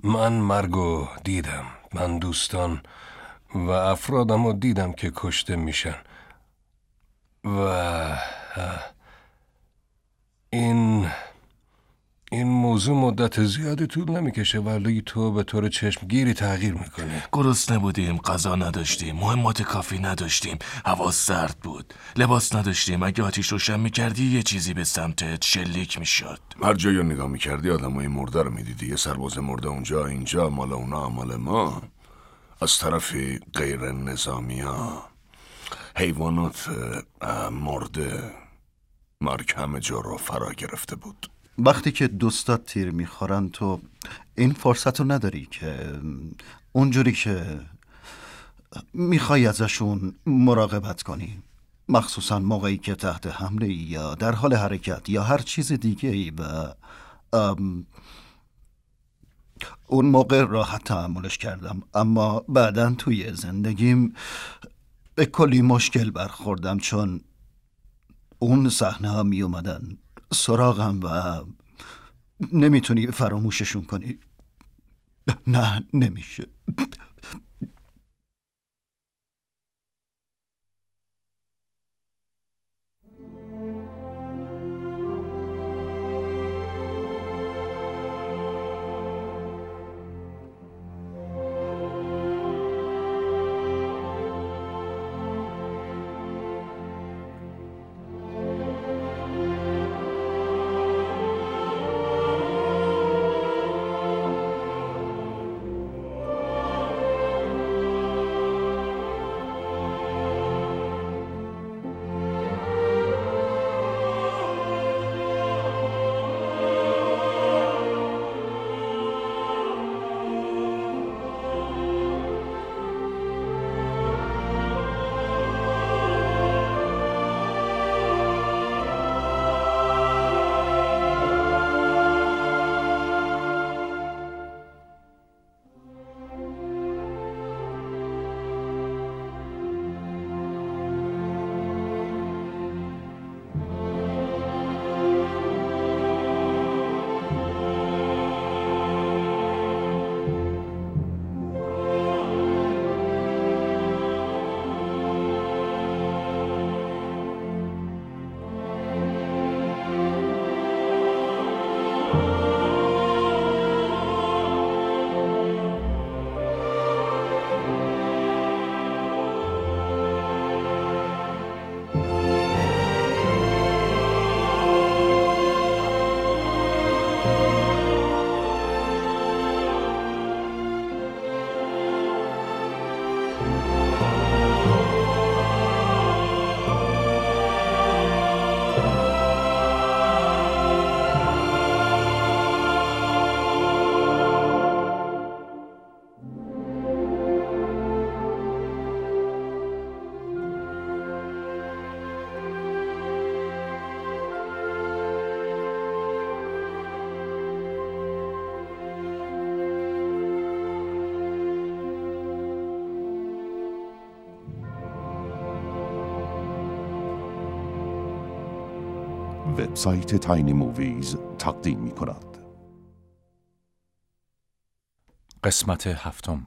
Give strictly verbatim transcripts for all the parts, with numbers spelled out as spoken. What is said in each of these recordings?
من مرگو دیدم. من دوستان و افرادمو دیدم که کشته میشن و این این موضوع مدت زیادی طول نمیکشه ولی تو به طور چشمگیری تغییر میکنه. گرسنه بودیم، غذا نداشتیم، مهمات کافی نداشتیم، هوا سرد بود، لباس نداشتیم. اگه آتیش روشن میکردی یه چیزی به سمتت شلیک میشد. هر جایی رو نگاه میکردی آدمای مرده رو میدیدی. یه سرباز مرده اونجا، اینجا، مال اونا مال ما. از طرفی غیر نظامی ها، حیوانات مرده، مرگ همه جا رو فرا گرفته بود. وقتی که دوستات تیر میخورن تو این فرصت رو نداری که اونجوری که میخوای ازشون مراقبت کنی، مخصوصا موقعی که تحت حمله یا در حال حرکت یا هر چیز دیگه ای. و اون موقع راحت تحملش کردم، اما بعداً توی زندگیم به کلی مشکل برخوردم، چون اون صحنه ها می اومدن سراغم و نمیتونی فراموششون کنی. نه نمیشه. وبسایت تاینی موویز تقدیم می کند. قسمت هفتم،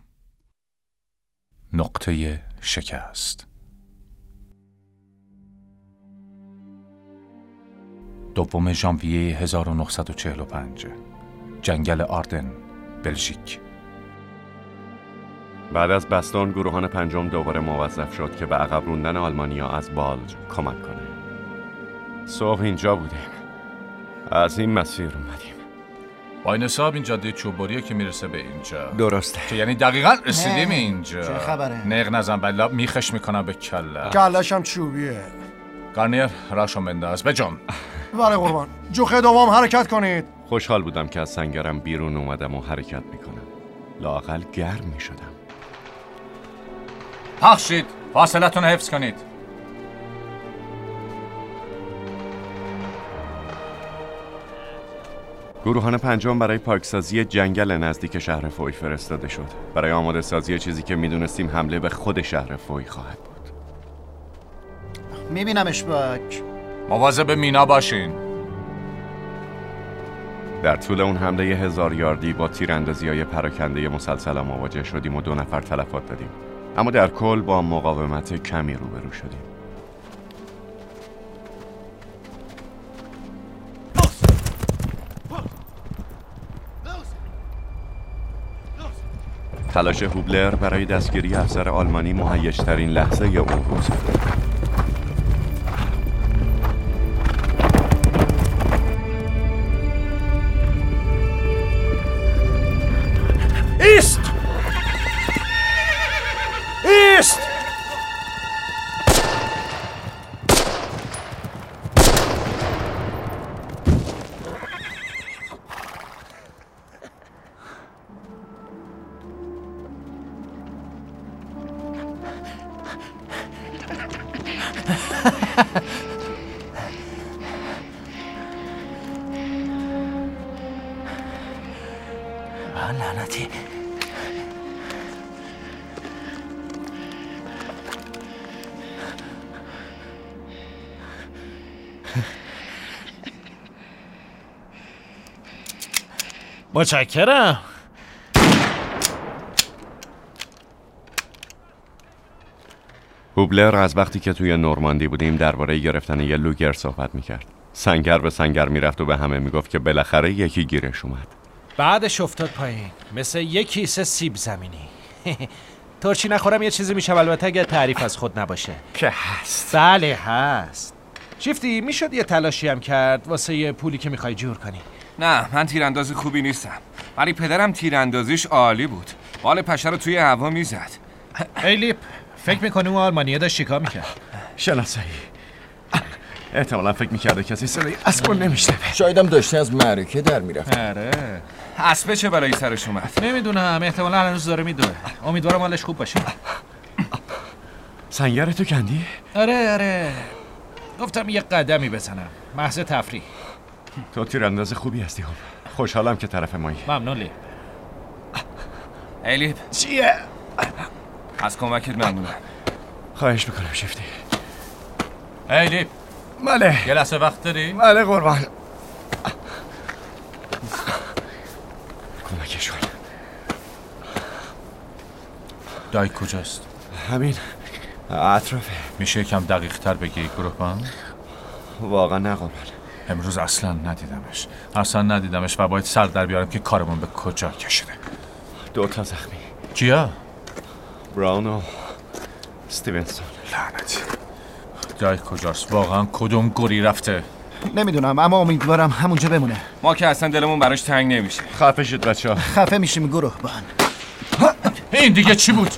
نقطه شکست. دوم ژانویه هزار و نهصد و چهل و پنج، جنگل آردن، بلژیک. بعد از بستان گروهان پنجم دوباره موظف شد که به عقب روندن آلمانیا از بالج کمک کنه. صبح اینجا بودیم، از این مسیر اومدیم. با این حساب این جاده چوبوریه که میرسه به اینجا. درسته، که یعنی دقیقاً رسیدیم اینجا. چه خبره؟ نق نزن بلا میخش میکنم به کله. کلش هم چوبیه. گارنیر راشو بنداز بجام. بله قربان. جوخه دوم حرکت کنید. خوشحال بودم که از سنگرم بیرون اومدم و حرکت میکنم. لااقل گرم میشدم. پخشید، فاصلتون حفظ کنید. گروهان پنجم برای پاکسازی جنگل نزدیک شهر فوی فرستاده شد. برای آماده سازی چیزی که میدونستیم حمله به خود شهر فوی خواهد بود. میبینمش باک. مواظب مینا باشین. در طول اون حمله هزار یاردی با تیراندازی‌های پراکنده مسلسل مواجه شدیم و دو نفر تلفات دادیم، اما در کل با مقاومت کمی روبرو شدیم. تلاش هوبلر برای دستگیری افسر آلمانی مهیج‌ترین لحظه اون روز بود. ایست! ایست! لعنتی متشکرم. هوبلر از وقتی که توی نورماندی بودیم درباره گرفتن یه لوگر صحبت میکرد. سنگر به سنگر میرفت و به همه میگفت که بالاخره یکی گیرش اومد. بعدش افتاد پایین مثل یک کیسه سیب زمینی. ترچی نخورم یه چیزی میشه، البته اگه تعریف از خود نباشه. که هست. بله هست. شیفتی میشد یه تلاشی هم کرد واسه یه پولی که میخوای جور کنی. نه من تیرانداز خوبی نیستم، ولی پدرم تیراندازیش عالی بود. بال پشه رو توی هوا میزد. ای لیپ، فکر میکنی اون آلمانیه داشت چیکار میکرد؟ شناسایی احتمالا فکر میکرده کسی صدای اسب رو نمیشنوه. شایدم داشته از معرکه در میرفت. آره. اسبه چه بلایی سرش اومد؟ نمیدونم، احتمالا هنوز داره میدوه. امیدوارم حالش خوب باشه. سنگر تو کندی؟ آره آره، گفتم یه قدمی بزنم، محض تفریح. تو تیرانداز خوبی هستی. هم خوشحالم که طرف مایی. ممنون لیپ. ای لیپ چیه؟ از کمکت ممنونم. خواهش میکنم شیفتی. ای لیپ، بله یه لحظه وقت داری؟ بله قربان. کمکش کن. دایک کجاست؟ همین اطرافه. میشه یکم دقیق تر بگی گروهبان؟ واقعا نه قربان. امروز اصلا ندیدمش، اصلا ندیدمش و باید سر در بیارم که کارمون به کجا کشیده. دو تا زخمی. کیا؟ براون و استیونسون. لعنتی. دایک کجاست؟ واقعا کدوم گوری رفته؟ نمیدونم، اما امیدوارم همونجا بمونه. ما که اصلا دلمون براش تنگ نمیشه. خفه شد بچه ها. خفه میشیم گروهبان. این دیگه چی بود؟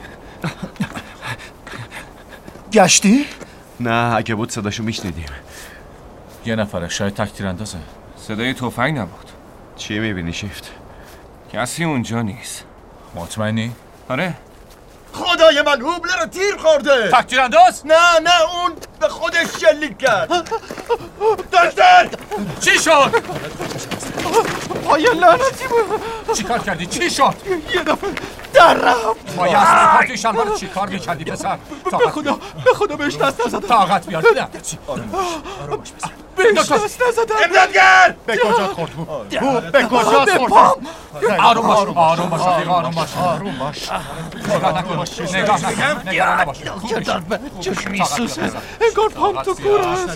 گشتی؟ نه اگه بود صداشو میشنیدیم. یه نفره، شاید تک تیراندازه. صدای تفنگ نبود. چی میبینی شیفت؟ کسی اونجا نیست. مطمئنی؟ آره. خدای من، هوبلر رو تیر خورده. تک تیرانداز؟ نه نه، اون به خودش شلیک کرد. دکتر چی شد؟ پای لعنتی بود. چی کار کردی؟ چی شد؟ یه دفعه در رفت. با یزد کارتی شلوار رو چی کار میکردی پسر؟ به خدا به خدا بهش دست نزدم. طاقت بیار. نه آروم باش، آروم باش پسر. بهش دست نزدم. امدادگر! به کجا خورد بود؟ به کجا خورد؟ آروم باش، آروم باش، آروم باش، آروم باش. نگاه نکن، نگاه نکن، نگاه نباش. چش میسوزه، انگار پام تو کور است.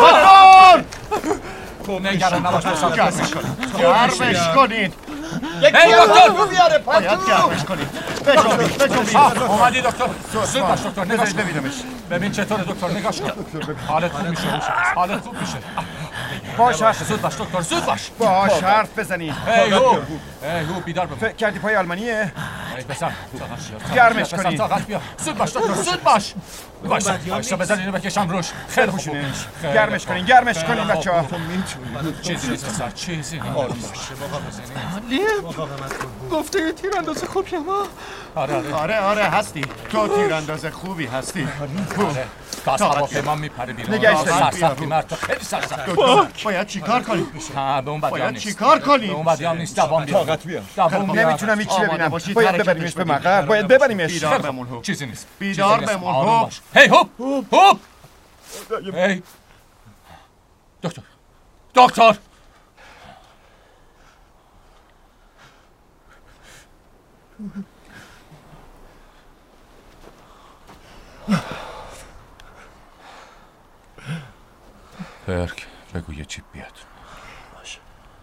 نگران نباش پسر. گرمش کنید، گرمش کنید. ای دکتر! بیاره باید گرمش کنید. بجنبید، بجنبید. اومدی دکتر؟ زود باش دکتر، نگاش ببینمش. ببین چطوره دکتر، نگاش کن. حالت خوب میشه، حالت خوب میشه. باش حرف زود باش دکتر، زود باش. باش حرف بزنید. ای هو، ای هو بیدار بمون. فکر کردی پای آلمانیه؟ ای پسر، گرمش کنید. طاقت بیار. زود باش دکتر، زود باش. وایسا، وایسا بزن اینو بکشم روش. خیلی خوب. گرمش کنین، گرمش کنین بچه‌ها. چیزی نیست پسر، چیزی نیست. گفته یه تیرانداز خوبی ما. آره آره. آره آره هستی. تو تیرانداز خوبی هستی. تا هواپیما میپره بیرون. نگهش داریم. سرسختی مرد تو خیلی سرسختی. باید چیکار کنیم؟ ها به اون بدیام باید نیست. چیکار کنیم؟ به اون بدیام نیست. دوام بیار. طاقت بیار. دوام بیار. نمیتونم هیچ چی ببینم. باید ببریمش به مقر. باید ببریمش. بیدار بمون هوب. چیزی نیست. بیدار بمون هوب. هی هوب. هوب. هی. دکتر. دکتر. پرک بگو یه چیپ بیاد. باشه.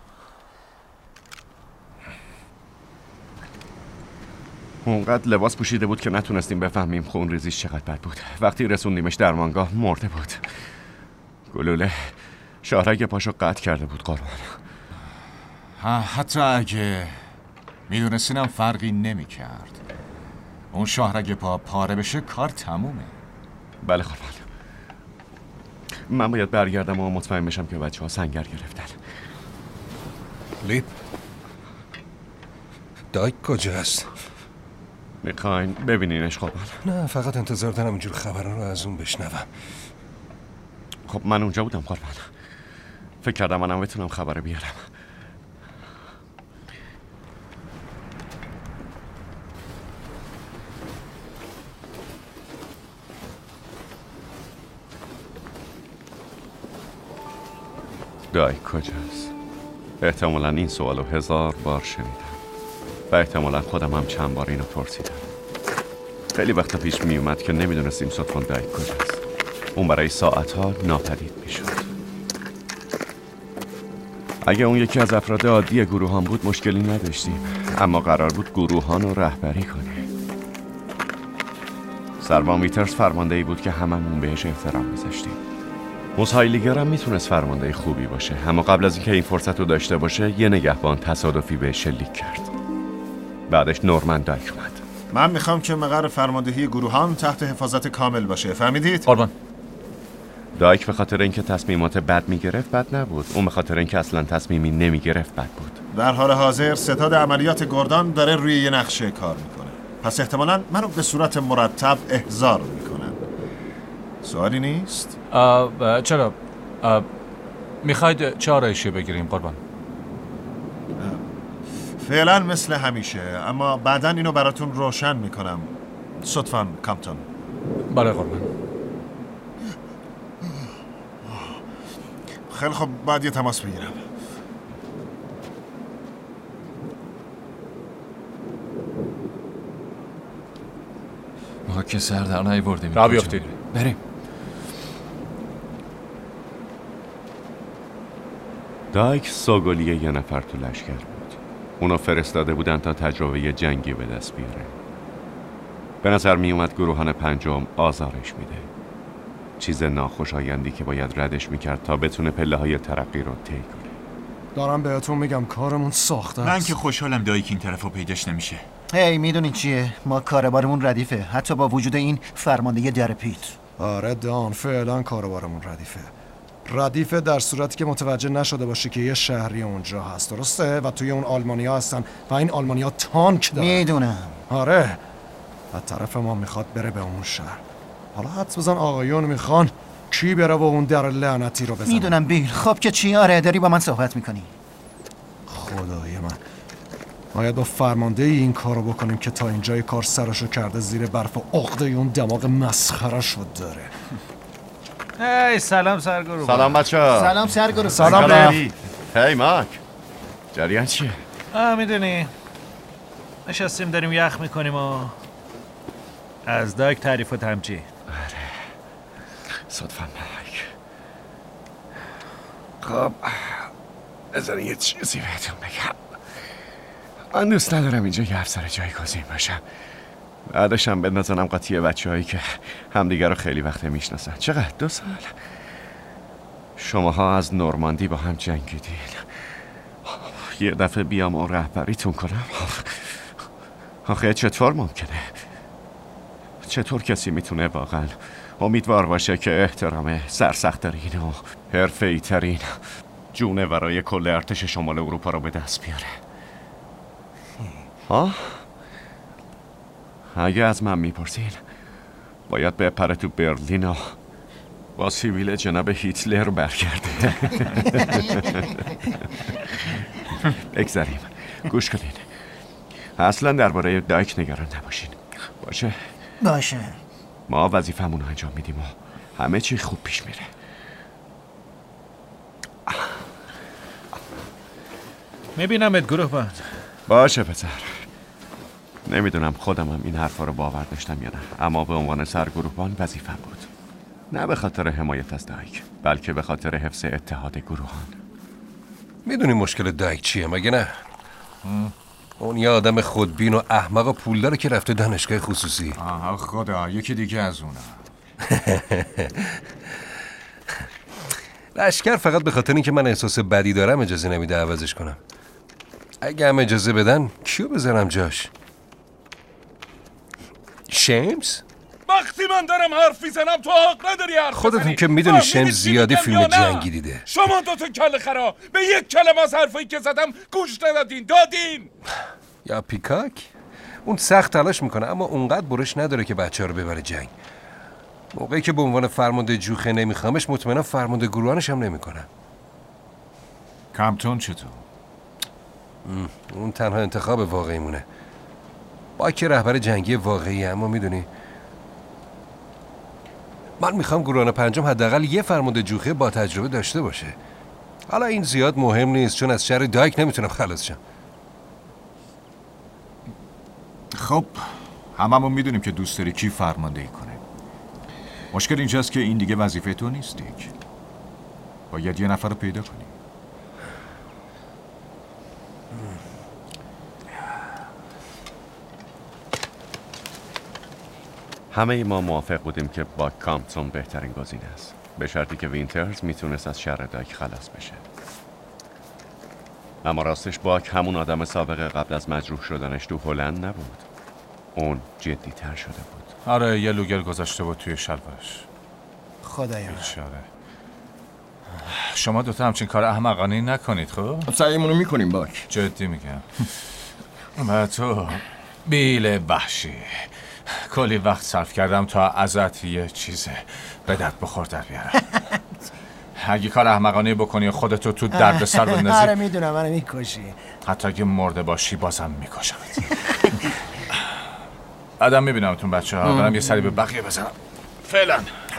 اونقدر لباس پوشیده بود که نتونستیم بفهمیم خون ریزیش چقدر بد بود. وقتی رسوندیمش درمانگاه مرده بود. گلوله شاهرگ پاشو قطع کرده بود قربان. ها حتی اگه میدونستینم فرقی نمی کرد. اون شاهرگ پا پاره بشه کار تمومه. بله قربان. من باید برگردم و مطمئن بشم که بچه ها سنگر گرفتن. لیپ دایک کجاست؟ میخواین ببینینش قربان؟ نه فقط انتظار دارم اینجور خبران رو از اون بشنوم. خب من اونجا بودم قربان. فکر کردم منم بتونم خبر بیارم. دایک کجاست؟ احتمالاً این سوالو هزار بار شنیدم و احتمالاً خودم هم چند بار اینو پرسیدم. خیلی وقتا پیش می اومد که نمیدونستیم صدفاً دایک کجاست. اون برای ساعتها ناپدید میشد. اگه اون یکی از افراد عادی گروهان بود مشکلی نداشتیم، اما قرار بود گروهان رو رهبری کنه. سروان ویترز فرماندهی بود که هممون بهش احترام میذاشتیم. موس هایلیگر هم میتونست فرمانده خوبی باشه، اما قبل از اینکه این فرصت رو داشته باشه یه نگهبان تصادفی به شلیک کرد. بعدش نورمن دایک اومد. من میخوام که مقر فرماندهی گروهان تحت حفاظت کامل باشه، فهمیدید؟ قربان. دایک به خاطر اینکه تصمیمات بد میگرفت بد نبود، اون به خاطر اینکه اصلا تصمیمی نمیگرفت بد بود. در حال حاضر ستاد عملیات گردان داره روی یه نقشه کار میکنه، پس احتمالاً منو به صورت مرتب احضار میکنن. سوالی نیست؟ آه چرا؟ آه میخواید چه آرایشی بگیریم قربان؟ فعلا مثل همیشه، اما بعداً اینو براتون روشن میکنم. صدفاً کامپتون. بله قربان. خیلی خب بعد یه تماس بگیرم. ما که سر در نیاوردیم. را بیافتید. بریم. دایک سوگلی یه نفر تو لشکر بود. اونو فرستاده بودن تا تجربه جنگی به دست بیاره. به نظر می اومد گروهان پنجم آزارش میده. چیز ناخوشایندی که باید ردش میکرد تا بتونه پله های ترقی رو طی کنه. دارم بهتون میگم کارمون ساخته است. من که خوشحالم دایک این طرفو پیداش نمیشه. هی میدونین چیه؟ ما کاربارمون ردیفه، حتی با وجود این فرمانده درپیت. آره دان، فعلا کاربارمون ردیفه. ردیفه در صورتی که متوجه نشده باشه که یه شهری اونجا هست، درسته؟ و توی اون آلمانیا هستن و این آلمانیا تانک دارن. میدونم. آره. و طرف ما میخواد بره به اون شهر. حالا حدس بزن آقایون میخوان کی بره و اون در لعنتی رو بزنه. میدونم بیل. خب که چی؟ آره داری با من صحبت میکنی. خدای من، باید با فرمانده این کارو بکنیم که تا اینجای کار سرشو کرده زیر برف و عقده اون دماغ مسخره شد داره. هی سلام سرگروه. سلام بچه. سلام سرگروه. سلام رفت. هی ماک. جریان چیه؟ آه میدونی نشستیم داریم یخ میکنیم و از دایک تعریف و تمجید. آره صدفا ماک. خب بذار یه چیزی بهتون بگم. من دوست ندارم اینجا یه افسر جایگزین باشم. بعدش هم بندازنم قاطی بچه هایی که همدیگر رو خیلی وقته میشناسن. چقدر؟ دو سال؟ شماها از نورماندی با هم جنگیدین. یه دفعه بیام و رهبریتون کنم؟ آخه چطور ممکنه؟ چطور کسی میتونه واقعا امیدوار باشه که احترام سرسخت‌ترین و حرفه‌ای ترین جونورای کل ارتش شمال اروپا رو به دست بیاره؟ ها؟ اگه از من میپرسین باید بپره تو برلین و با سیویل جناب هیتلر برگرده. بگذاریم. گوش کنین. اصلا درباره دایک نگران نباشین. باشه؟ باشه. ما وظیفه‌مون رو انجام میدیم و همه چی خوب پیش میره. میبینمت گروه بند. باشه پسر. نمیدونم خودم هم این حرفا رو باور داشتم یا نه، اما به عنوان سرگروهبان وظیفه‌م بود. نه به خاطر حمایت از دایک، بلکه به خاطر حفظ اتحاد گروهان. میدونی مشکل دایک چیه مگه نه؟ اون یه آدم خودبین و احمق و پولداره که رفته دانشگاه خصوصی. آها خدا، یکی دیگه از اونا. لشکر فقط به خاطر اینکه من احساس بدی دارم اجازه نمیده عوضش کنم. اگه هم اجازه بدن کیو بذارم جاش؟ شیمز؟ وقتی من دارم حرف میزنم تو حق نداری حرف خودتون بزنی. که میدونی شیمز زیادی فیلم جنگی دیده. شما دوتا کله خرا به یک کلمه از حرفایی که زدم گوش ندادین. دادین یا پیکاک؟ اون سخت تلاش میکنه اما اونقدر برش نداره که بچه ها رو ببره جنگ. موقعی که به عنوان فرمانده جوخه نمیخوامش مطمئنا فرمانده گروهانش هم نمیکنم. کامپتون چطور؟ اون تنها انتخاب واقعی مونه. با که رهبر جنگی واقعی، اما میدونی من میخوام گروهان پنجم حداقل یه فرمانده جوخه با تجربه داشته باشه. حالا این زیاد مهم نیست چون از شر دایک نمیتونم خلاص شم. خب هممون میدونیم که دوست داری کی فرماندهی کنه. مشکل اینجاست که این دیگه وظیفه تو نیست دیگه. باید یه نفر رو پیدا کنی. همه ما موافق بودیم که باک کامپتون بهترین گزینه است، به شرطی که وینترز میتونست از شر دایک خلاص بشه. اما راستش باک همون آدم سابق قبل از مجروح شدنش تو هلند نبود. اون جدی تر شده بود. آره یه لوگر گذاشته بود توی شلوارش. خدایا بیچاره. شما دوتا همچین کار احمقانه نکنید خب؟ سعیمونو میکنیم باک. جدی میگم. و تو بیل وحشی کلی وقت صرف کردم تا ازت یه چیزه به درد بخور در بیارم. اگه کار احمقانه بکنی خودتو تو درد سر بندازی. آره میدونم منو میکشی. حتی اگه مرده باشی بازم میکشمت. آدم میبینم تون بچه ها. برم یه سری به بقیه بزنم فعلا.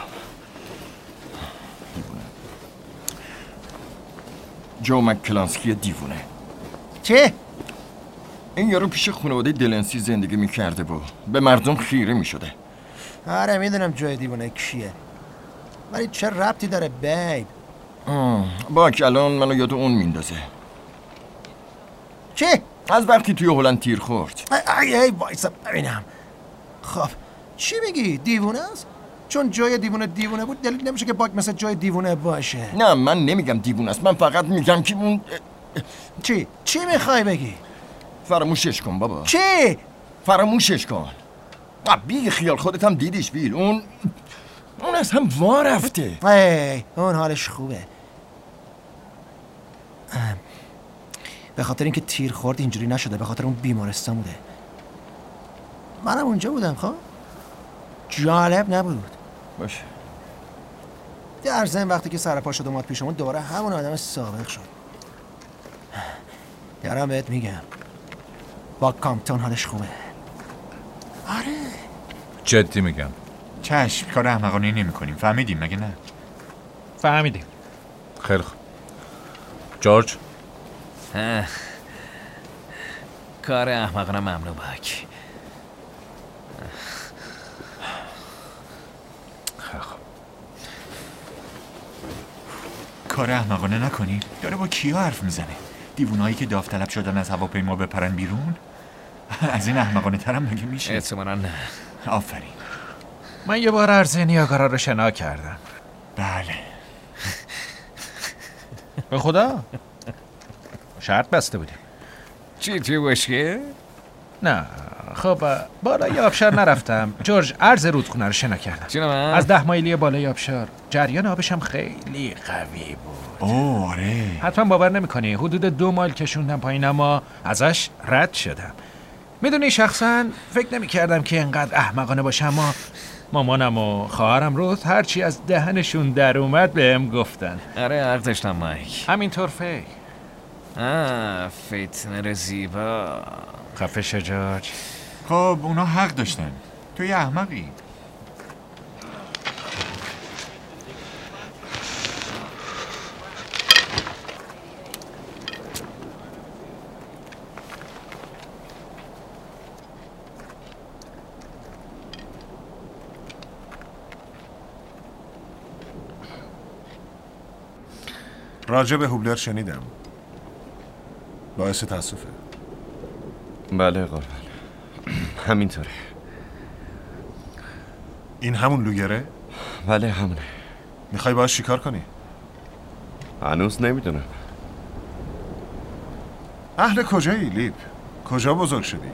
جو مکلانسکی دیوونه. چه؟ این یارو پیش خانواده دلنسی زندگی میکرده و به مردم خیره میشده. آره میدونم جای دیوونه کیه، ولی چه ربطی داره بیب؟ باک الان منو یاد اون میندازه. چی؟ از وقتی توی هلند تیر خورد. ای ای وایسا ببینم. خب چی میگی؟ دیوونه است؟ چون جای دیوونه دیوونه بود دلیل نمیشه که باک مثل جای دیوونه باشه. نه من نمیگم دیوونه است، من فقط میگم که اون چی؟ چی میخوای بگی؟ فراموشش کن بابا. چی؟ فراموشش کن. بی خیال خودت هم دیدیش بیل. اون اون از هم وا رفته. ای اون حالش خوبه. به خاطر اینکه تیر خورد اینجوری نشده، به خاطر اون بیمارستان بوده. منم اونجا بودم. خب جالب نبود. باشه. در ضمن وقتی که سر پا شد اومد پیشمون دوباره همون آدم سابق شد. دارم بهت میگم با کامپتون حالش خوبه. آره جدی میگم. چشم کار احمقانه نمی کنیم. فهمیدیم مگه نه؟ فهمیدیم. خیلی خوب. جورج کار احمقانه ممنوع باک. خیلی خوب. کار احمقانه نکنی. داره با کیا حرف میزنه؟ دیوونایی که داوطلب شدن از هواپیما بپرن بیرون؟ از این احمقانه ترم مگه میشه؟ احتمالاً نه. آفرین. من یه بار عرض نیاگارا رو شنا کردم. بله. به خدا شرط بسته بودیم. چی توی بشکه؟ نه خب بالای آبشار نرفتم. جورج عرض رودخونه رو شنا کردم. چی من؟ از ده مایلی بالای آبشار. جریان آبش هم خیلی قوی بود. اوه آره. حتما باور نمی‌کنی حدود دو مایل کشوندم پایین اما ازش رد شدم. میدونی شخصا فکر نمی‌کردم که اینقدر احمقانه باشم، اما مامانم و خواهرم رو هرچی از دهنشون در اومد بهم گفتن. آره حق داشتم مایک. همینطور فی. آه فتنه زیبا. خفه شو جورج. خب اونا حق داشتن. تو یه احمقی. راجع به هوبلر شنیدم. باعث تاسفه. بله قربان، همینطوره. این همون لوگره؟ بله همونه. میخوای باهاش چیکار کنی؟ هنوز نمیدونم. اهل کجایی لیپ؟ کجا بزرگ شدی؟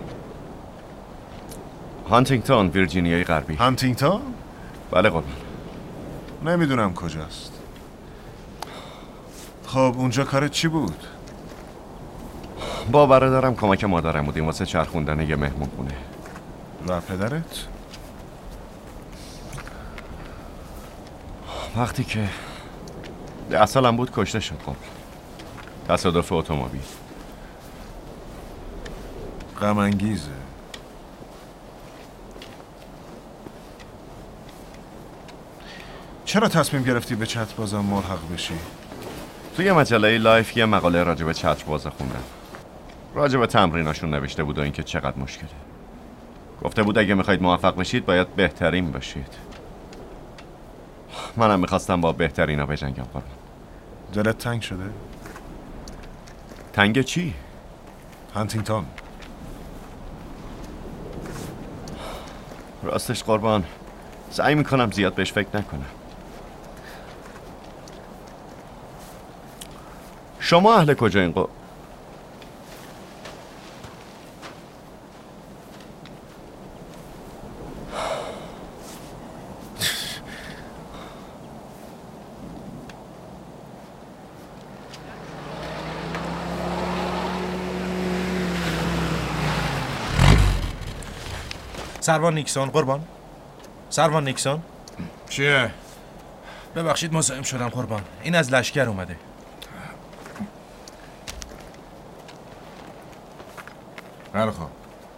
هانتینگتون، ویرجینیای غربی. هانتینگتون؟ بله قربان. نمیدونم کجاست. خب اونجا کارت چی بود؟ با برادرم کمک مادرم بودیم واسه چرخوندن یه مهمون خونه. و پدرت؟ وقتی که ده سالم بود کشته شد. خب تصادف اتومبیل. غم انگیزه. چرا تصمیم گرفتی به چت بازم ملحق بشی؟ توی مجله لایف یه مقاله راجع به چت بازا خوندم. راجع به تمریناشون نوشته بود و اینکه چقدر مشکله. گفته بود اگه میخواید موفق بشید باید بهترین باشید. منم میخواستم با بهترینا بجنگم. قربان. دلت تنگ شده؟ تنگ چی؟ هانتینگتون. راستش قربان سعی میکنم زیاد بهش فکر نکنم. شما اهل کجا این قو... سروان نیکسون قربان. سروان نیکسون. چیه؟ ببخشید مزاحم شدم قربان. این از لشکر اومده. خیلی خوب.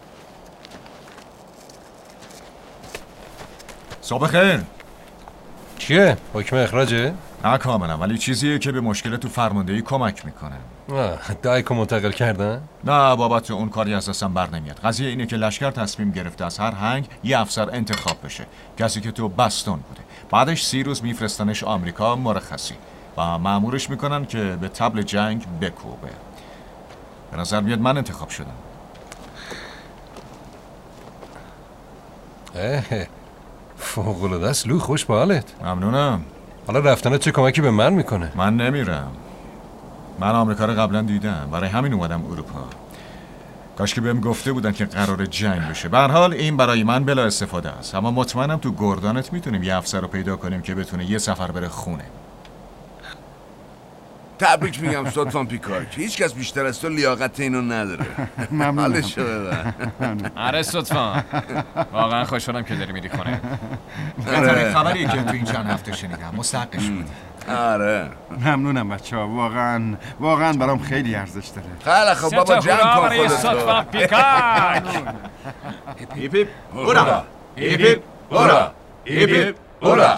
صبح خیر. چیه؟ حکم اخراجه؟ نه کاملا، ولی چیزیه که به مشکل تو فرماندهی کمک میکنه. دایکو منتقل کردن؟ نه بابت اون کاری از دستم بر نمیاد. قضیه اینه که لشکر تصمیم گرفته از هر هنگ یه افسر انتخاب بشه، کسی که تو بستون بوده. بعدش سی روز میفرستنش آمریکا مرخصی و مأمورش میکنن که به طبل جنگ بکوبه. به نظر میاد من انتخاب شدم. اه فوق‌العاده است لو، خوش به حالت. ممنونم. حالا رفتنت چه کمکی به من میکنه؟ من نمیرم. من آمریکا رو قبلا دیدم، برای همین اومدم اروپا. کاش که بهم گفته بودن که قرار جنگ بشه. به هر حال این برای من بلا استفاده است، اما مطمئنم تو گردانت میتونیم یه افسر رو پیدا کنیم که بتونه یه سفر بره خونه. تبریک میگم لطفاً پیکارک. هیچ کس بیشتر از تو لیاقت اینو نداره. ممنونم. حالش رو ببر. آره لطفاً. واقعا خوشحالم که داری میری خونه. بهترین خبری که تو این چند هفته شنیدم مستحقش بودی. آره ممنونم بچه ها. واقعا واقعا برام خیلی ارزش داره. خیلی خب بابا جمع کن خودتو. پیکاک. هیپ هیپ هورا. هیپ هیپ هورا. هیپ هیپ هورا.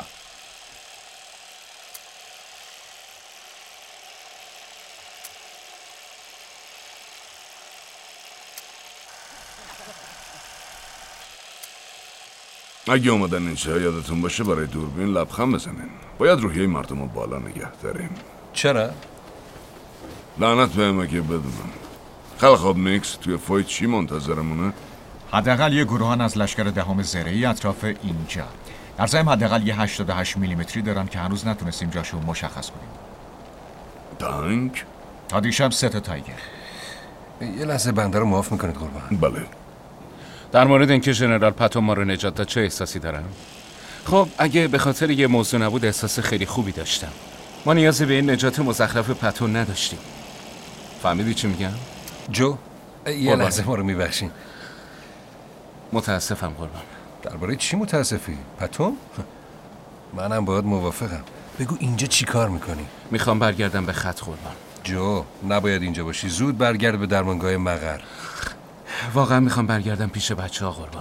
اگه اومدن اینجا یادتون باشه برای دوربین لبخند بزنین. باید روحیه مردم رو بالا نگه داریم. چرا؟ لعنت بهم اگه بدونم. خیلی خوب نیکس، توی فایت چی منتظرمونه؟ حداقل یه گروهان از لشکر دهم زرعی اطراف اینجا. در ضمن حداقل یه هشتاد و هشت میلیمتری دارن که هنوز نتونستیم جاشو مشخص کنیم. تانک؟ تا دیشب سه تا تایگر. یه لحظه بنده رو معاف میکنید قربان. بله. در مورد اینکه ژنرال پاتون ما رو نجات داد چه احساسی دارم؟ خب اگه به خاطر یه موضوع نبود احساس خیلی خوبی داشتم. ما نیازی به این نجات مزخرف پاتون نداشتیم. فهمیدی چی میگم؟ جو یه لحظه ما رو میبخشین. متاسفم قربان. درباره چی متاسفی؟ پاتون؟ منم باید موافقم. بگو اینجا چی کار میکنی؟ میخوام برگردم به خط قربان. جو نباید اینجا باشی، زود برگرد به درمانگاه مقر. واقعا میخوام برگردم پیش بچه ها قربان.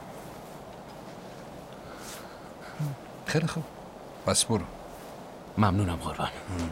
خیلی خوب پس برو. ممنونم قربان.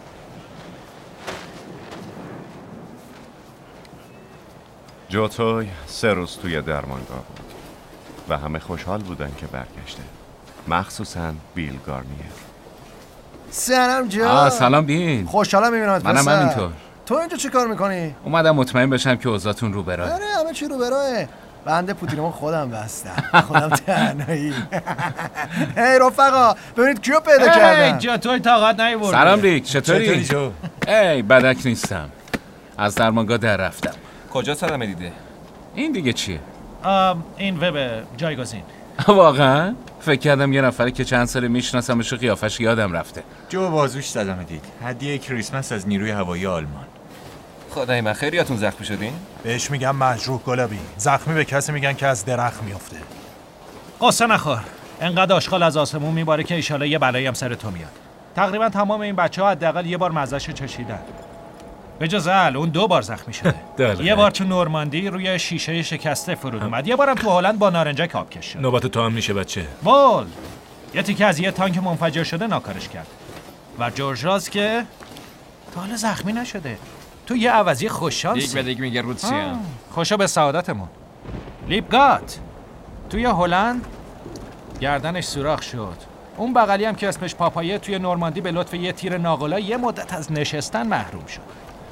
جوتوی سه روز توی درمانگاه بود و همه خوشحال بودن که برگشته، مخصوصاً بیل گارنیر. سلام جان. آه سلام بین. خوشحالم میبینمت. منم همینطور. تو اینجا چی کار میکنی؟ اومدم مطمئن بشم که اوضاعتون رو براه. آره همه چی رو براه. بنده پوتینمو خودم بستم. خودم تنهایی. هی رفقا ببینید کیو پیدا کردم. هی جا توی طاقت نیوردی. سلام ریک چطوری؟ چطوری جو؟ ای بدک نیستم. از درمانگاه در رفتم. کجا صدمه دیده؟ این دیگه چیه؟ این وب جایگزین. واقعا؟ فکر کردم یه نفری که چند سال میشناسمش و قیافش یادم رفته. جو بازوش صدمه دید. هدیه کریسمس از نیروی هوایی آلمان. خدای من خیلیاتون زخمی شدین؟ بهش میگن مجروح گلابی. زخمی به کسی میگن که از درخت میفته. قصه نخور. انقدر آشغال از آسمون میباره که ایشالا یه بلایی هم سر تو میاد. تقریبا تمام این بچه‌ها حداقل یه بار مزه‌شو چشیدن. به جز ال اون دو بار زخمی شده. یه بار تو نورماندی روی شیشه شکسته فرود اومد. یه بارم تو هلند با نارنجک آبکش شد. نوبت تو هم میشه بچه. بول. یه تیکه از یه تانک منفجر شده ناکارش کرد. و جورج راز که تا حالا زخمی نشده. تو یه عوضی خوششانسی. دیگ به دیگ میگه روسیه. خوشا به سعادتمون. لیپگات توی هلند گردنش سوراخ شد. اون بغلی هم که اسمش پاپایه توی نورماندی به لطف یه تیر ناقلا یه مدت از نشستن محروم شد.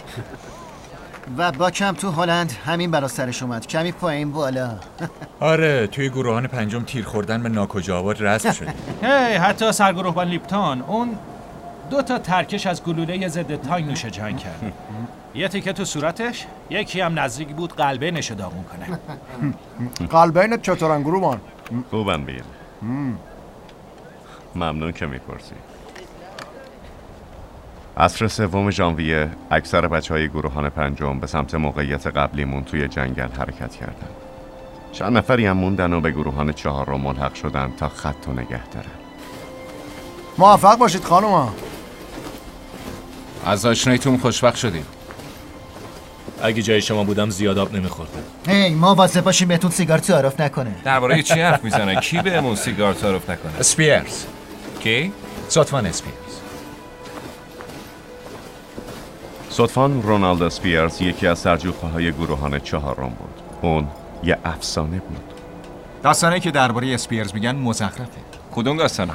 و با کم تو هلند همین برا سرش اومد. کمی پایین بالا. آره توی گروهان پنجم تیر خوردن به ناکجا آباد رسم شده. هی حتی سرگروهبان لیپتون اون دو تا ترکش از گلوله ضد تانک نوش جان کرد. یه تیکه تو صورتش، یکی هم نزدیک بود قلبه نشو داغون کنه. قلبینت چطورن گروهبان؟ خوبم بیر. ممنون که میپرسی. عصر سوم ژانویه اکثر بچهای گروهان پنجم به سمت موقعیت قبلیمون توی جنگل حرکت کردن. چند نفری هم موندن و به گروهان چهارم ملحق شدن تا خط و نگه دارن. موفق باشید خانوما. از آشنایتون خوشبخت شدیم. اگه جای شما بودم زیاد آب نمیخوردم. هی ما واضح باشیم بهتون سیگار تعارف نکنه. درباره چی حرف میزنه؟ کی بهمون سیگار تعارف نکنه؟ اسپیرز. کی؟ صدفان اسپیرز. صدفان رونالد اسپیرز یکی از سرجوخه های گروهان چهارم بود. اون یه افسانه بود. داستانه که درباره اسپیرز میگن مزخرفه. کدوم داستانه؟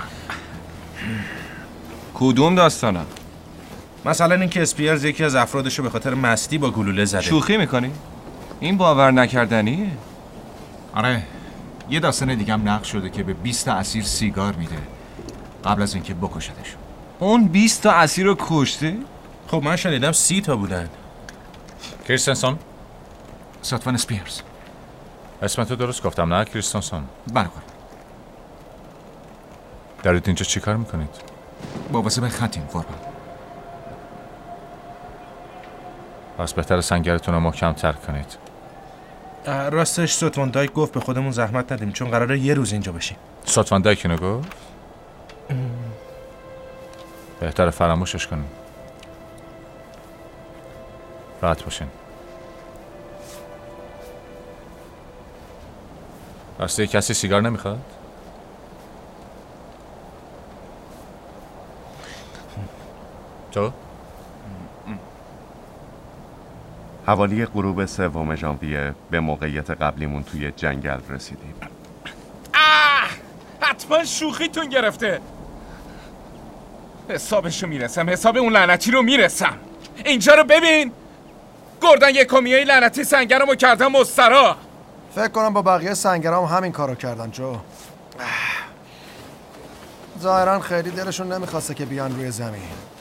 کدوم داستانه؟ مثلا اینکه اسپیرز یکی از افرادشو به خاطر مستی با گلوله زده. شوخی میکنی؟ این باور نکردنیه. آره یه داستان دیگه هم نقل شده که به بیست تا اسیر سیگار میده قبل از اینکه بکشدشون. اون بیست تا اسیر رو کشته؟ خب من شنیدم سی تا بودن. کریستنسون؟ صدفان اسپیرز. اسمتو درست گفتم نه کریستنسون؟ بله. دارید اینجا چی کار میکنید؟ مواظب خطیم قربان. پس بهتر سنگرتون رو محکم‌تر کنید. راستش سوت دایک گفت به خودمون زحمت ندیم چون قراره یه روز اینجا باشیم. سوت دایک اینو گفت؟ بهتر فراموشش کنیم. راحت باشین. راستی کسی سیگار نمیخواد؟ تو؟ حوالی غروب سوم ژانویه به موقعیت قبلیمون توی جنگل رسیدیم. آه! حتما شوخیتون گرفته. حسابشو میرسم، حساب اون لعنتی رو میرسم. اینجا رو ببین. گردن یکمیای لعنتی سنگرمو کردن مسترا. فکر کنم با بقیه سنگرام همین کارو کردن جو. ظاهرا خیلی دلشون نمیخواسته که بیان روی زمین.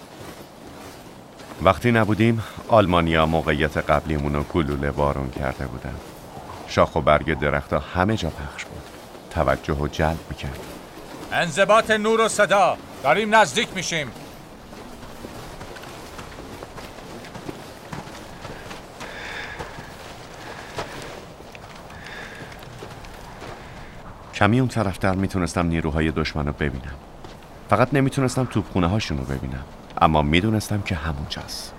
وقتی نبودیم آلمانیا موقعیت قبلیمون رو گلوله بارون کرده بودن. شاخ و برگ درختها همه جا پخش بود. توجه و جلب میکرد. انضباط نور و صدا. داریم نزدیک میشیم. کمی اون طرفتر میتونستم نیروهای دشمن رو ببینم. فقط نمیتونستم توپخونه هاشون رو ببینم. اما میدونستم که همونجاست.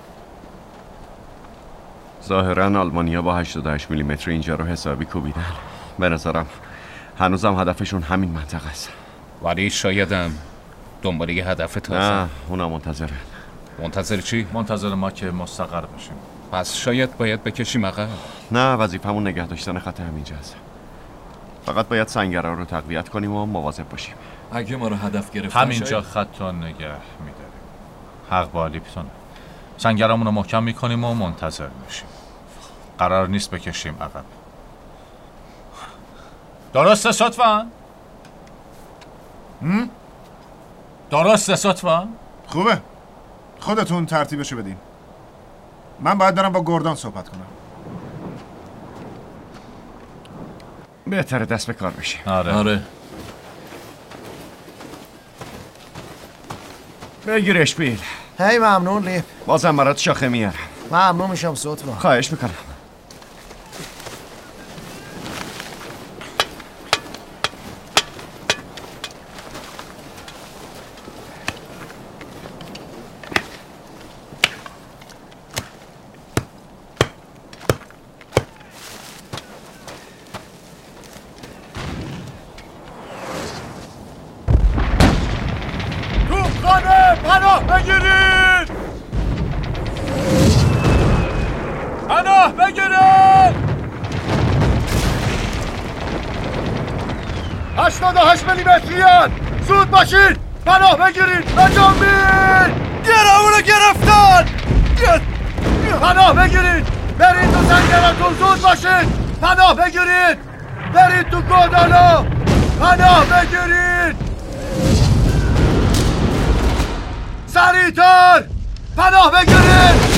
ظاهراً آلمانیا با هشتاد و هشت میلیمتر اینجا رو حسابی کوبیدن. به نظرم هنوزم هدفشون همین منطقه است. ولی شایدم دنبال یه هدف تازه. نه اونا منتظرن. منتظر چی؟ منتظر ما که مستقر باشیم. پس شاید باید بکشیم عقب. نه وظیفمون نگه داشتن خط همینجاست. فقط باید سنگرها رو تقویت کنیم و مواظب باشیم. اگه ما رو هدف گرفتن همینجا شاید... خط نگه میداریم. حق با لیپتونه. سنگرامون رو محکم میکنیم و منتظر میشیم. قرار نیست بکشیم عقب. درسته صدفا؟ درسته صدفا؟ خوبه. خودتون ترتیبشو بدین. من باید برم با گردان صحبت کنم. بهتره دست به کار بشیم. آره آره بگیرش بیل. هی ممنون لیپ. بازم برات شاخه میارم. ممنون میشم صوت با. خواهش میکنم. توپخانه پناه بگیرید! پناه بگیرید! هشتاد و هشت میلیمتریان! زود باشید! پناه بگیرید! نجامین! گرامونو گرفتن! پناه بگیرید! برید تو سنگراتون زود باشید! پناه بگیرید! برید تو گردانا! پناه بگیرید! سریعتر! پناه بگیرید!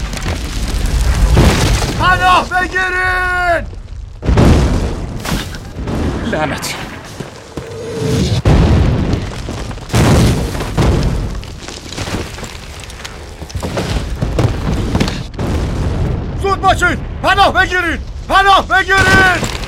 پناه بگیرید! لعنتی. زود باشید! پناه بگیرید! پناه بگیرید!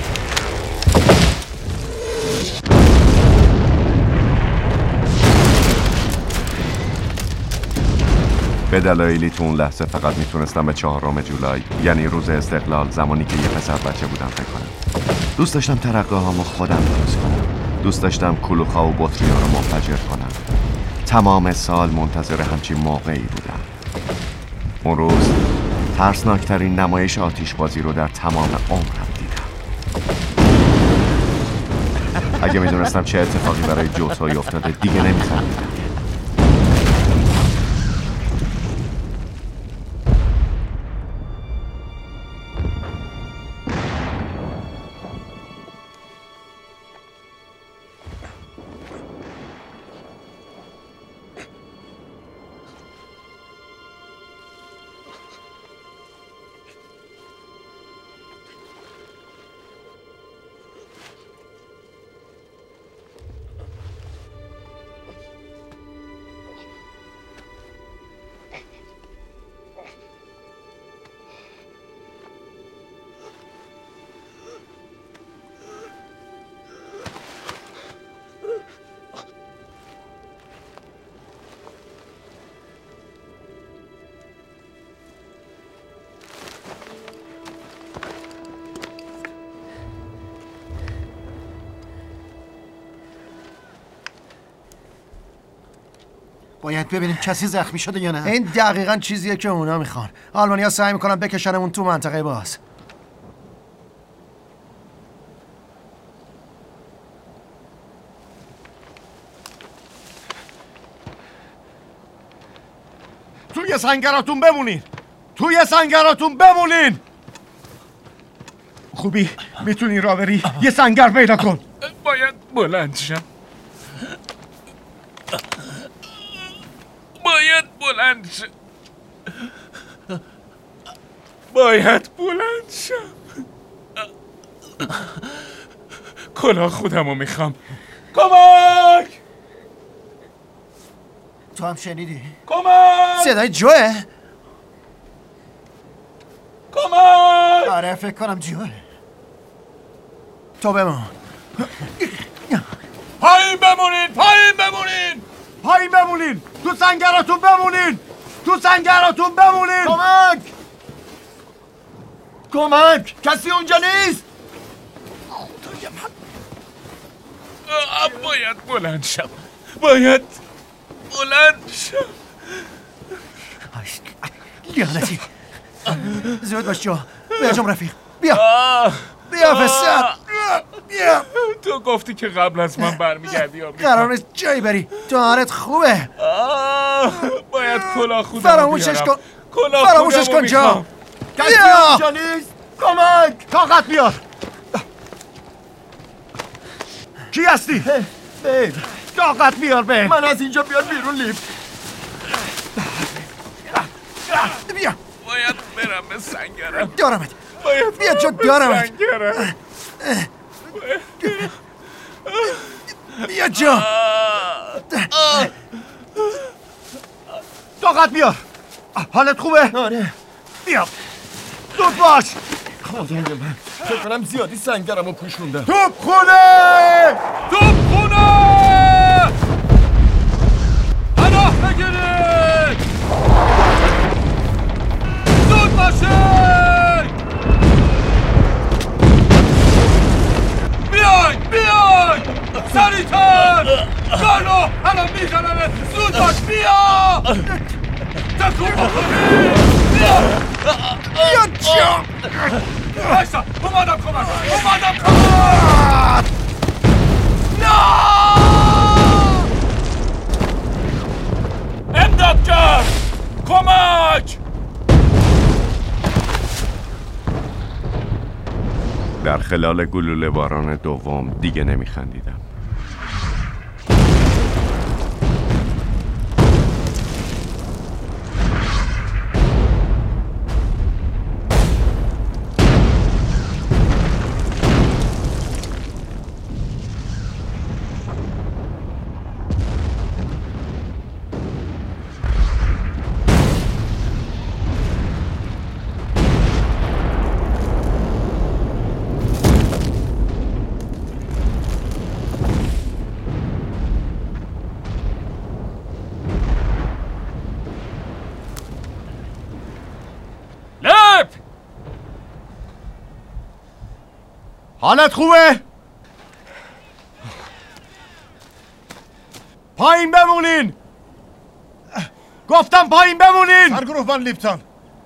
به دلایلی تو اون لحظه فقط میتونستم به چهارم جولای، یعنی روز استقلال، زمانی که یه پسر بچه بودم فکر کنم. دوست داشتم ترقه هامو خودم درست کنم. دوست داشتم کلوخا و بطری‌ها رو منفجر کنم. تمام سال منتظر همچین موقعی بودم. اون روز ترسناکترین نمایش آتیش بازی رو در تمام عمرم دیدم. اگه میدونستم چه اتفاقی برای جوتوی افتاده دیگه نمیخندیدم. باید ببینیم کسی زخمی شده یا نه. این دقیقاً چیزیه که اونا میخوان. آلمانی‌ها سعی میکنن بکشنمون تو منطقه باز. توی سنگراتون بمونین! توی سنگراتون بمونین! خوبی میتونی را بری یه سنگر پیدا کن. باید بلند شم. باید بلند شم. باید بلند شم. کلاه خودمو میخوام. کمک! تو هم شنیدی؟ کمک! صدای جوه؟ کمک! آره فکر کنم جوه. تو بمون. پایین بمونین! پایین بمونین! پایین بمونین! تو سنگراتون بمونین! تو سنگراتون بمونین! کمک! کمک! کسی اونجا نیست؟ خدای من. باید بلند شم. باید بلند شم. لعنتی. زود باش جو. بیا جام رفیق. بیا. بیا پسر. بیا. تو گفتی که قبل از من برمیگردی آمریکا. قرار نیست جایی بری. تو حالت خوبه. باید کلاه خودم فراموشش کن. فراموشش کن جا. کسی اینجا نیست. کمک. طاقت بیار. کی هستی؟ بیب. طاقت بیار بیب. من از اینجا بیار بیرون لیب. بیا. باید برم به سنگرم. دارمت. باید بیا جو دارمت. سنگرم. بیا جا. طاقت بیار. حالت خوبه؟ آره. بیا. زود باش. خدای من فکر کنم زیادی سنگرم رو پوشوندم. توپ خونه! توپ خونه! پناه بگیرید! زود باشید! بیاین! بیاین! سریعتر! جانو! الان میزننه! زود باش! بیا! تکون بخورید! بیا! بیا جا! بایستا! اومدم کمک! اومدم کمک! نه! امدادگر! کمک! در خلال گلوله باران دوم دیگه نمیخندیدم. حالت خوبه؟ پایین بمونین. گفتم پایین بمونین. سرگروهبان لیپتون،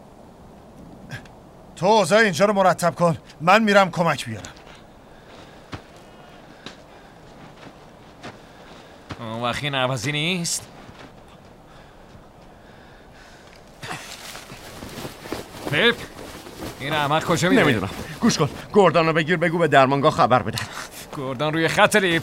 تو اوضاع اینجا رو مرتب کن، من میرم کمک بیارم. اون وقت این عوضی نیست؟ پیپ این احمق کجا میره؟ نمیدونم. گوش کن. گوردان رو بگیر بگو به درمانگاه خبر بدن. گوردان روی خط لیپ.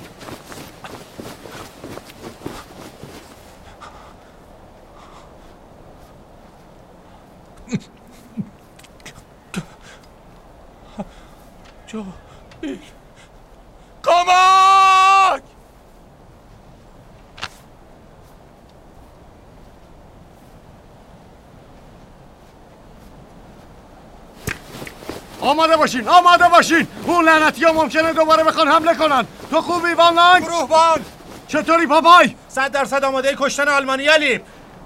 جو کمک! آماده باشین، آماده باشین. اون لعنتی ها ممکنه دوباره بخوان حمله کنن. تو خوبی وان لانگ؟ گروهبان چطوری پاپای؟ صد درصد آماده کشتن آلمانیا لیپ.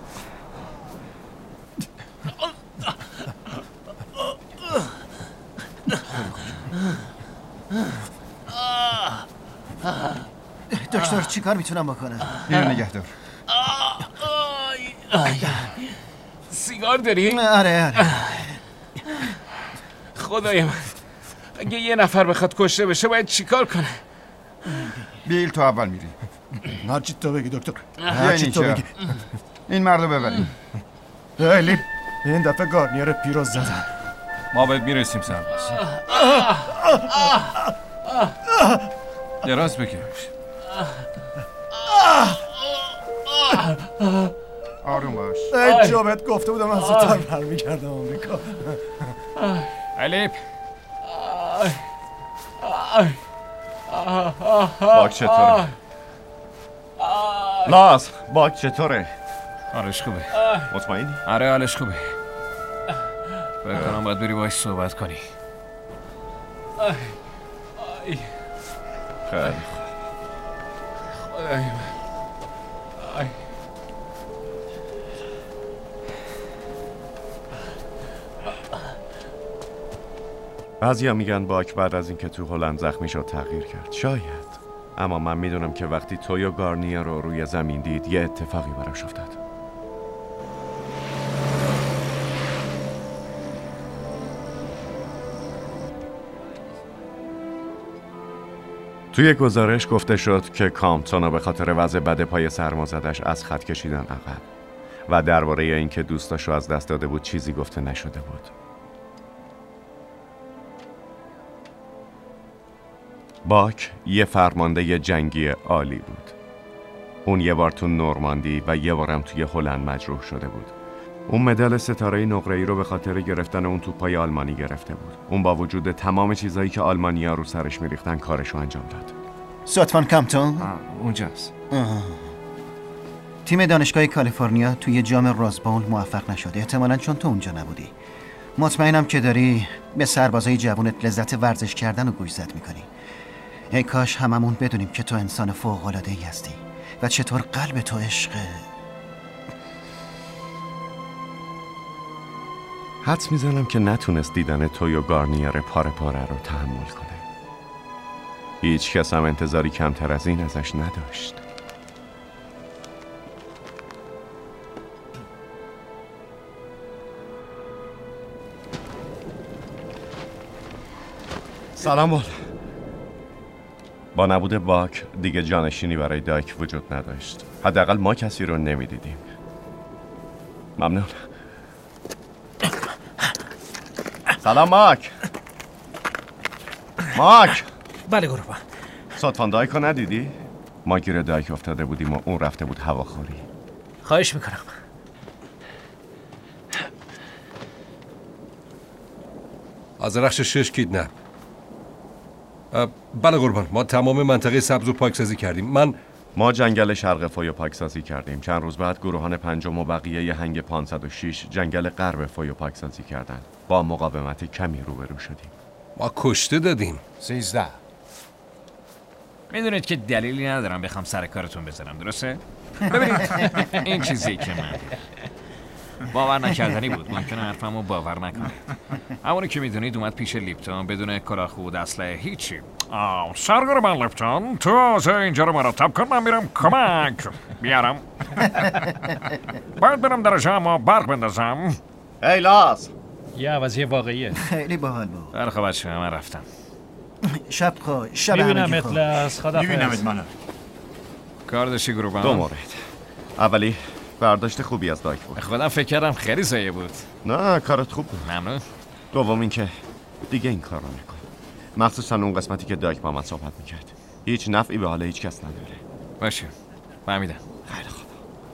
دکتر چی کار میتونم بکنم؟ اینو نگه دار. سیگار داری؟ آره آره. خدای من اگه یه نفر بخواد کشته بشه باید چیکار کنه؟ بیل تو اول میری. هرچی تو بگی دکتر. هرچی تو بگی. این مردو ببریم. لیپ این دفعه گارنیر پیروز زدن. ما باید میرسیم سرباز. دراز بکش. آروم باش. ای جا بهت گفته بودم من زودتر برمیگردم آمریکا. لیپ باک چطوره؟ لاس باک چطوره؟ حالش خوبه. مطمئنی؟ آره حالش خوبه. فکر کنم باید بری باهاش صحبت کنی. خیلی خوب. خدای من. بعضیا میگن باک بعد از اینکه تو هلند زخمی شد تغییر کرد. شاید. اما من میدونم که وقتی تویو گارنیر رو روی زمین دید یه اتفاقی براش افتاد. توی گزارش گفته شد که کامپتون به خاطر وضع بد پای سرمازدش از خط کشیدن عقب و درباره اینکه دوستاشو از دست داده بود چیزی گفته نشده بود. باک یه فرمانده جنگی عالی بود. اون یه بار تو نورماندی و یه بارم توی هلند مجروح شده بود. اون مدال ستاره نقره‌ای رو به خاطر گرفتن اون توپای آلمانی گرفته بود. اون با وجود تمام چیزایی که آلمانی‌ها رو سرش می‌ریختن کارشو انجام داد. ساتوان کامپتون؟ اونجاست. آه. تیم دانشگاه کالیفرنیا توی جام رازباول موفق نشده، احتمالاً چون تو اونجا نبودی. مطمئنم که داری به سربازای جوونت لذت ورزش کردن رو گوشزد میکنی. ای کاش هممون بدونیم که تو انسان فوق‌العاده‌ای هستی و چطور قلب تو عشقه. حدس میزنم که نتونست دیدن توی و گارنیر پاره پاره رو تحمل کنه. هیچ کس هم انتظاری کمتر از این ازش نداشت. سلام بول. با نبود باک دیگه جانشینی برای دایک وجود نداشت. حداقل ما کسی رو نمیدیدیم. ممنون. سلام ماک. ماک. بله قربان. ساتوان دایک رو ندیدی؟ ما گیر دایک افتاده بودیم و اون رفته بود هواخوری. خواهش میکنم. از رخش شش کیدنپ. بله قربان، ما تمام منطقه سبز و پاکسازی کردیم. من ما جنگل شرق فویو پاکسازی کردیم. چند روز بعد گروهان پنجم و بقیه ی هنگ پانصد و شش جنگل غرب فویو پاکسازی کردند. با مقاومت کمی روبرو شدیم. ما کشته دادیم. سیزده. میدونید که دلیلی ندارم بخوام سر کارتون بذارم، درسته؟ ببینید این چیزی که من باور نکردنی بود. ممکنه حرفمو باور نکنه. همونی که میدونید اومد پیش لیپتون بدون کلاه خود اسلحه هیچی. سرگار من لیپتون، تو از اینجا رو مرتب کن، من میرم کمک بیارم. باید برم در جمع برق بندازم. ای لاس. یه عوضی واقعیه. خیلی باحال بود. بله خب بچه من رفتم. شب خوش. شب میبینم اطلاس. خدا میبینمت منو. کار داشتی گروبان؟ دو مورد. اولی برداشت خوبی از دایک بود. خودم فکر کردم خیلی زایه بود. نه کارت خوب بود. ممنون. دوم این که دیگه این کار رو نکن. مخصوصا اون قسمتی که دایک با من صحبت میکرد. هیچ نفعی به حال هیچ کس نداره. باشه فهمیدم. خیلی خوب.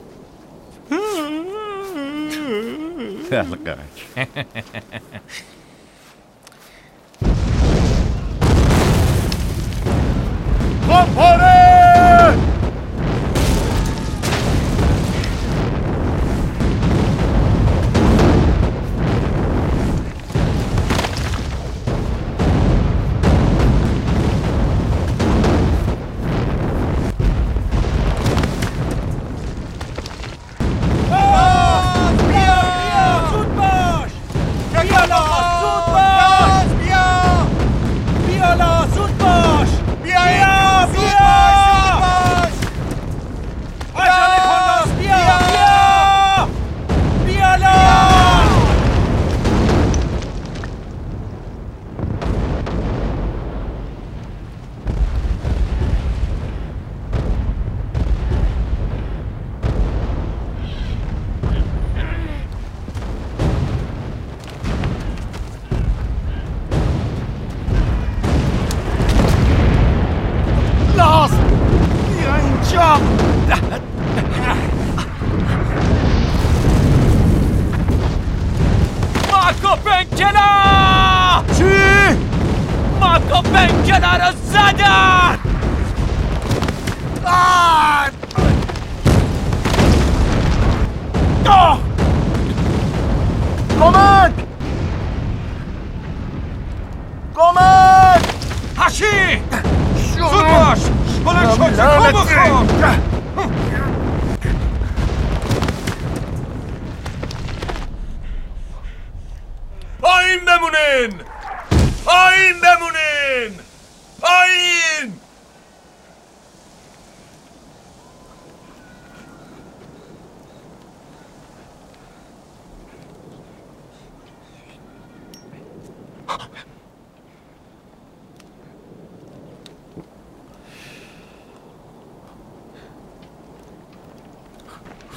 دلقک. کمپانی! ماکو بنکلا! چی؟ ماکو بنکلا رو زدن! آه! آه! کمک! کمک! هشی! زود باش! بلند شد خوب بخور! پایین بمونین! پایین بمونین! پایین!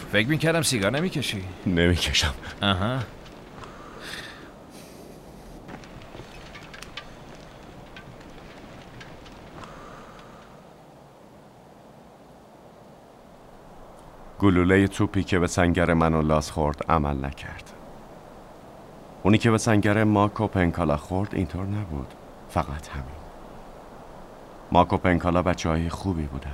فکر میکردم سیگار نمیکشی. نمیکشم. آها. گلوله توپی که به سنگر من و لاس خورد عمل نکرد. اونی که به سنگر ماک و پنکالا خورد اینطور نبود. فقط همین. ماک و پنکالا بچه های خوبی بودن.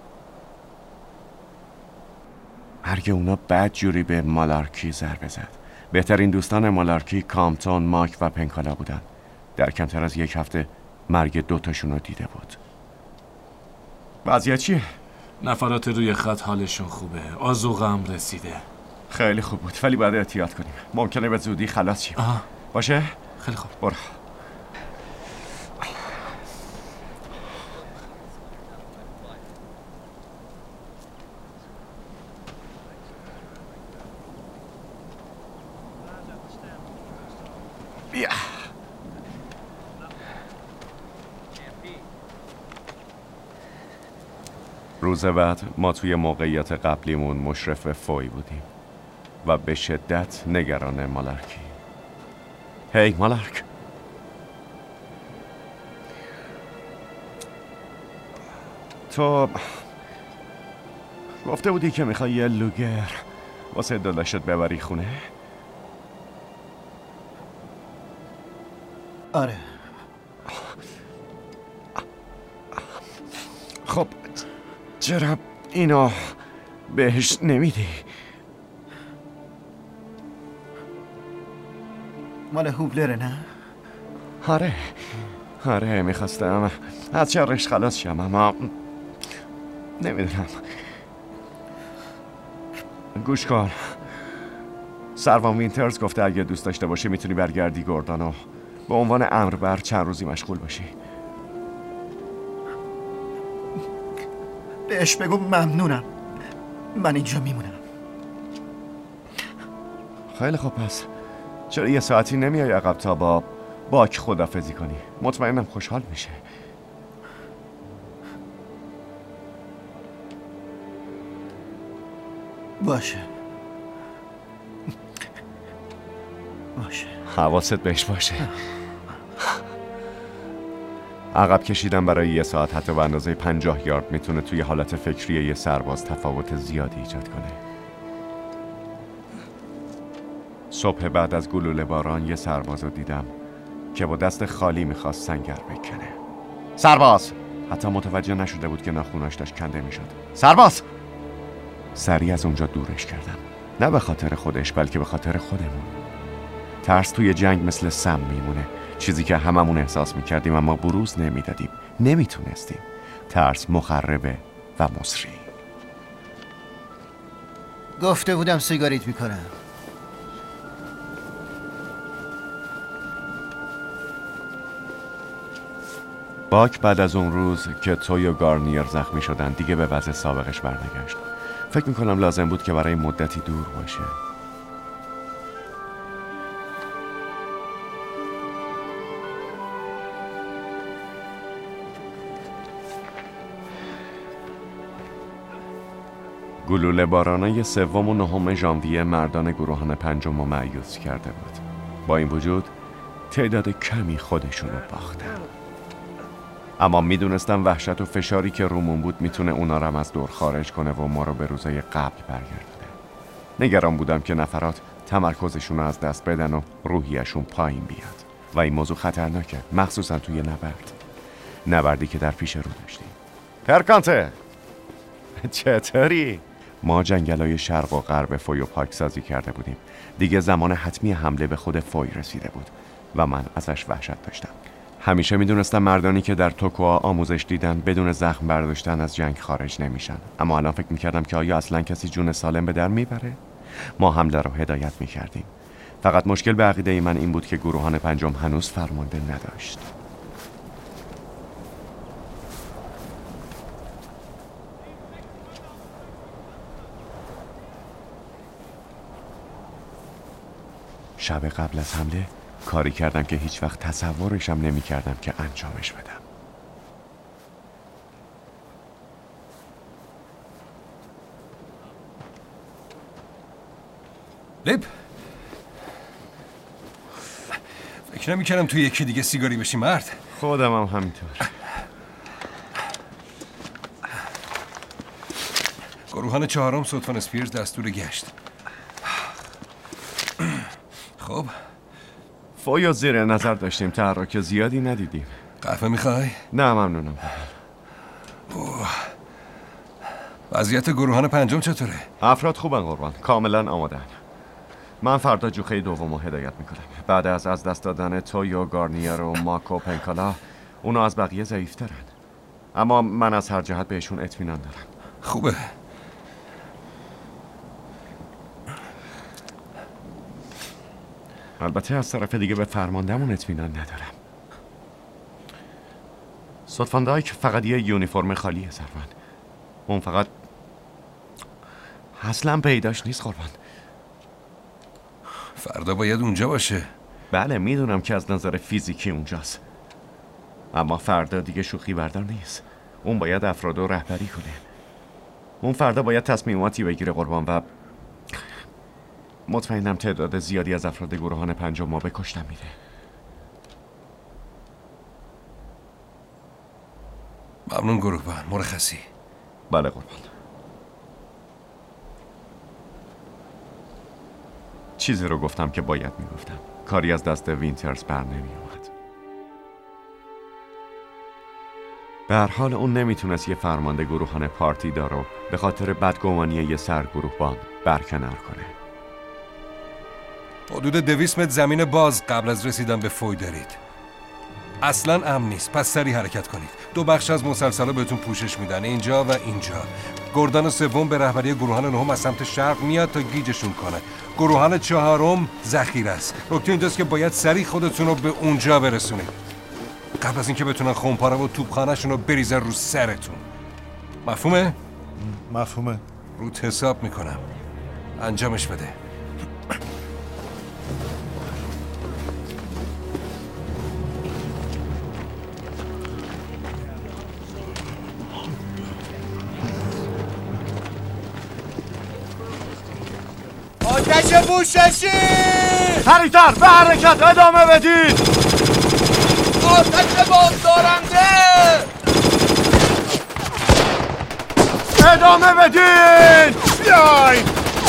مرگ اونا بد جوری به مالارکی ضربه زد. بهترین دوستان مالارکی کامتون، ماک و پنکالا بودن. در کمتر از یک هفته مرگ دوتاشون رو دیده بود. وضعیت چیه؟ نفرات روی خط حالشون خوبه. آذوقه هم رسیده. خیلی خوب بود ولی باید احتیاط کنیم. ممکنه به زودی خلاص شیم. آها. باشه؟ خیلی خوب. برو. بیا. روز بعد ما توی موقعیت قبلیمون مشرف فوی بودیم و به شدت نگران مالارکی. هی مالارک، تو گفته بودی که میخوای یه لوگر واسه داداشت ببری خونه؟ آره. خب چرا اینو بهش نمیدی؟ مال هوبلره نه؟ آره آره میخواستم از شرش خلاص شم اما نمیدونم. گوش کن، سروان وینترز گفته اگه دوست داشته باشی میتونی برگردی گردان و به عنوان امربر چند روزی مشغول باشی. بهش بگو ممنونم، من اینجا میمونم. خیلی خوب، پس چرا یه ساعتی نمیای عقب تا با باک خدافزی کنی؟ مطمئنم خوشحال میشه. باشه باشه، حواست بهش باشه. عقب کشیدن برای یه ساعت حتی به اندازه پنجاه یارد میتونه توی حالت فکری یه سرباز تفاوت زیادی ایجاد کنه. صبح بعد از گلوله باران یه سرباز رو دیدم که با دست خالی میخواست سنگر بکنه. سرباز! حتی متوجه نشده بود که ناخوناش داشت کنده میشد. سرباز! سریع از اونجا دورش کردم. نه به خاطر خودش بلکه به خاطر خودمون. ترس توی جنگ مثل سم میمونه، چیزی که هممون احساس میکردیم اما بروز نمیدادیم، نمیتونستیم. ترس مخربه و مصری. گفته بودم سیگاریت میکنم. باک بعد از اون روز که توی و گارنیر زخمی شدن دیگه به وضع سابقش برنگشت. فکر میکنم لازم بود که برای مدتی دور باشه. گلوله بارانه سوم و نهم ژانویه مردان گروهان پنجم رو مأیوس کرده بود. با این وجود تعداد کمی خودشون رو باختن. اما میدونستم وحشت و فشاری که رومون بود میتونه اونا رو از دور خارج کنه و ما رو به روزای قبل برگردونه. نگران بودم که نفرات تمرکزشون رو از دست بدن و روحیشون پایین بیاد و این موضوع خطرناکه، مخصوصا توی نبرد نبردی که در پیش رو داشتیم. پرکانته چطوری؟ ما جنگلای شرق و غرب فوی و پاکسازی کرده بودیم. دیگه زمان حتمی حمله به خود فوی رسیده بود و من ازش وحشت داشتم. همیشه میدونستم مردانی که در توکوها آموزش دیدن بدون زخم برداشتن از جنگ خارج نمیشن، اما الان فکر میکردم که آیا اصلا کسی جون سالم به در میبره؟ ما حمله رو هدایت میکردیم. فقط مشکل به عقیده من این بود که گروهان پنجم هنوز فرمانده نداشت. شب قبل از حمله کاری کردم که هیچ وقت تصورشم نمی کردم که انجامش بدم. لیپ فکر نمی‌کردم توی یکی دیگه سیگاری بشی مرد. خودم هم همینطور. گروهان چهارم سوتفان اسپیرز دستور گشت. خب فویا زیر نظر داشتیم، تحرک زیادی ندیدیم. قهوه میخوای؟ نه ممنونم. وضعیت گروهان پنجم چطوره؟ افراد خوبن قربان، کاملا آمادن. من فردا جوخه دومو هدایت میکنم. بعد از از دست دادن تویو، گارنیر و ماکو پنکالا اونا از بقیه ضعیف‌ترن. اما من از هر جهت بهشون اطمینان دارم. خوبه. البته از طرف دیگه به فرماندهمون اطمینان ندارم. سوتفان دایک فقط یه یونیفرم خالیه سروان. اون فقط اصلا پیداش نیست قربان. فردا باید اونجا باشه. بله میدونم که از نظر فیزیکی اونجاست، اما فردا دیگه شوخی بردار نیست. اون باید افراد رو رهبری کنه. اون فردا باید تصمیماتی بگیره قربان و مطمئنم تعداد زیادی از افراد گروهان پنجم ما به کشتن میده. ممنون گروهبان مرخصی. بله قربان. چیزی رو گفتم که باید میگفتم. کاری از دست وینترز بر نمی اومد. به هر حال اون نمیتونست یه فرمانده گروهان پارتی دارو به خاطر بدگمانی یه سرگروهبان برکنار کنه. حدود دویست متر زمین باز قبل از رسیدن به فوی دارید. اصلا امن نیست، پس سریع حرکت کنید. دو بخش از مسلسلا بهتون پوشش میدن، اینجا و اینجا. گردان سوم به رهبری گروهان نهم از سمت شرق میاد تا گیجشون کنه. گروهان چهارم ذخیره است. نکته اینجاست که باید سریع خودتون رو به اونجا برسونید قبل از اینکه بتونن خمپاره و توپخانه‌شون رو بریزن رو سرتون. مفهومه؟ مفهومه. روت حساب میکنم. انجامش بده. آتش بوششی! سریعتر به حرکت ادامه بدید! آتش بازدارنده! ادامه بدید! بیاین!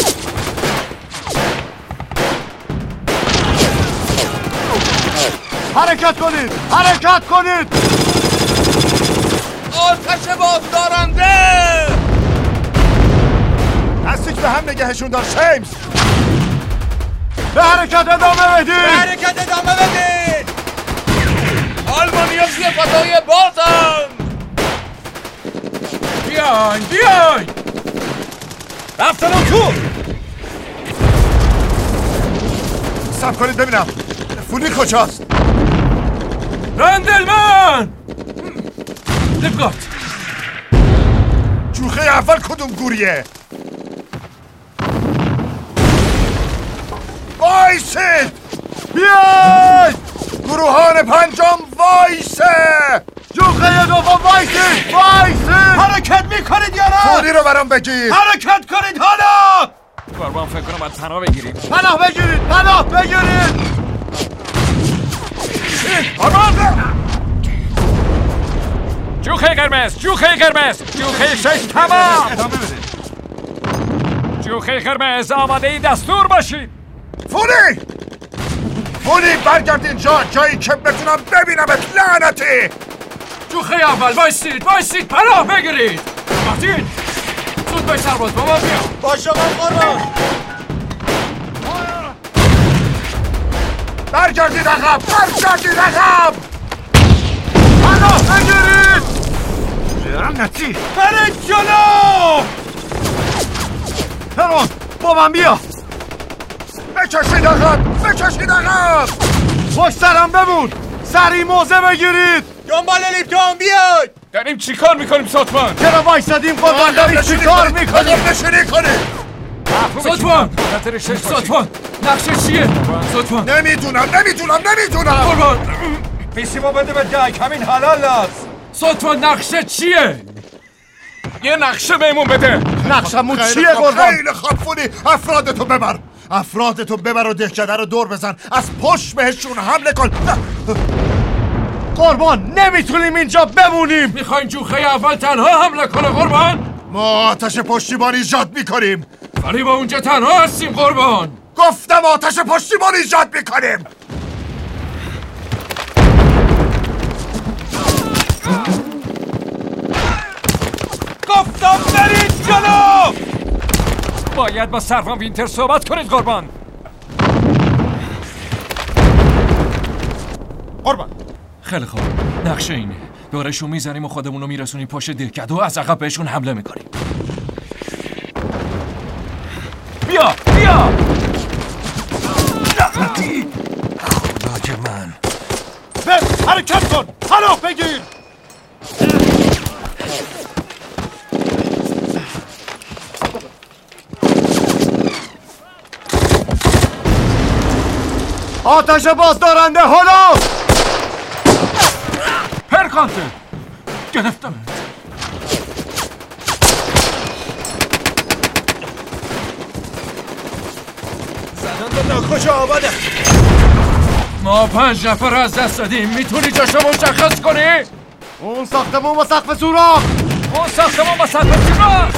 حرکت کنید! حرکت کنید! آتش بازدارنده! دستیک به هم نگهشون دار شیمز! به حرکت ادامه بدید! به حرکت ادامه بدید! آلمانیا زیر فضای بازم! بیاین بیاین! رفتن اون تو! سب کنید ببینم فولی کجاست؟ رندلمن! لبگارد! جوخه اول کدوم گوریه؟ وایسید! بیاید! گروهان پنجم وایسه! جوخه دوم وایسید! وایسید! حرکت میکنید یا نه؟ فوری رو برام بگید! حرکت کنید حالا! قربان فکر کنم باید پناه بگیریم. پناه بگیرید! پناه بگیرید! جوخه قرمز! جوخه قرمز! جوخه شش تمام! ادامه بده. جوخه قرمز آماده ای دستور باشید. فولی! فولی برگرد اینجا، جایی که بتونم ببینمت لعنتی! جوخه اول وایسید وایسید پناه بگیرید. مارتین زود باش سرباز با ما بیا. باشه من قربان. برگردید عقب! برگردید عقب! پناه بگیرید! لعنتی! برید جلو! هرون با من بیا! بکشید عقب! بکشید عقب! پشت سرم بمون! سریع موضع بگیرید! دنبال لیپتون بیاید! داریم چی کار میکنیم سوتفان؟ چرا وایسادیم قربان دارید چی کار میکنیم؟ نشینی کنید! سوتفان! سوتفان! نقشه چیه؟ سوتفان! نمیدونم نمیدونم نمیدونم! قربان! بیسیمو بده به دک همین حلال است! سوتفان نقشه چیه؟ یه نقشه بهمون بده! نقشمون چیه قربان؟ خیلی خوب فولی افرادتو ببر! افرادتو ببر و دهکده رو دور بزن، از پشت بهشون حمله کن. قربان نمیتونیم اینجا بمونیم. میخواین جوخه اول تنها حمله کنه قربان؟ ما آتش پشتیبانی ایجاد میکنیم. ولی ما اونجا تنها هستیم قربان. گفتم آتش پشتیبانی ایجاد میکنیم. گفتم برید جلو. باید با سروان وینتر صحبت کنید قربان. قربان خیلی خوب، نقشه اینه. دورشون میزنیم و خودمونو میرسونیم پشت دهکده و از عقب بهشون حمله میکنیم. بیا بیا. خدای من. بر حرکت کن. پناه بگیر. آتش بازدارنده حالا. پرکانته گرفتم. زدن به ناکش آباده. ما پنج نفر از دست دادیم. میتونی جاشو مشخص کنی؟ اون ساختمون با سقف سوراخ. اون ساختمون با سقف سوراخ.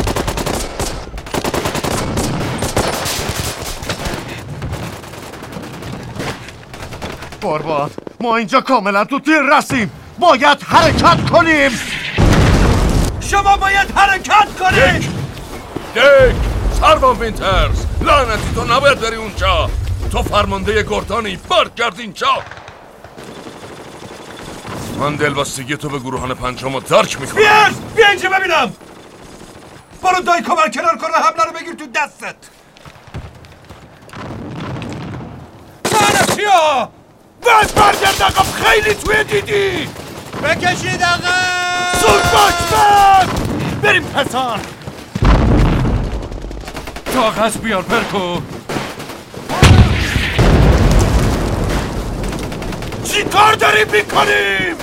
قربان ما اینجا کاملا تو تیر رسیم. باید حرکت کنیم. شما باید حرکت کنید. دک دک سروان وینترز، لعنتی تو نباید بری اونجا. تو فرمانده گردانی، برگرد اینجا. من دلبستگی تو به گروهان پنجم رو درک میکنم. بیا بیا اینجا ببینم. برو دایکو بر کنار کن، حمله رو بگیر تو دستت. لعنتی ها بعد برگرد عقب. خیلی توی دیدی. بکشید عقب. زود باش بعد بریم پسر. طاقت بیار پرکو. چی کار داریم میکنیم؟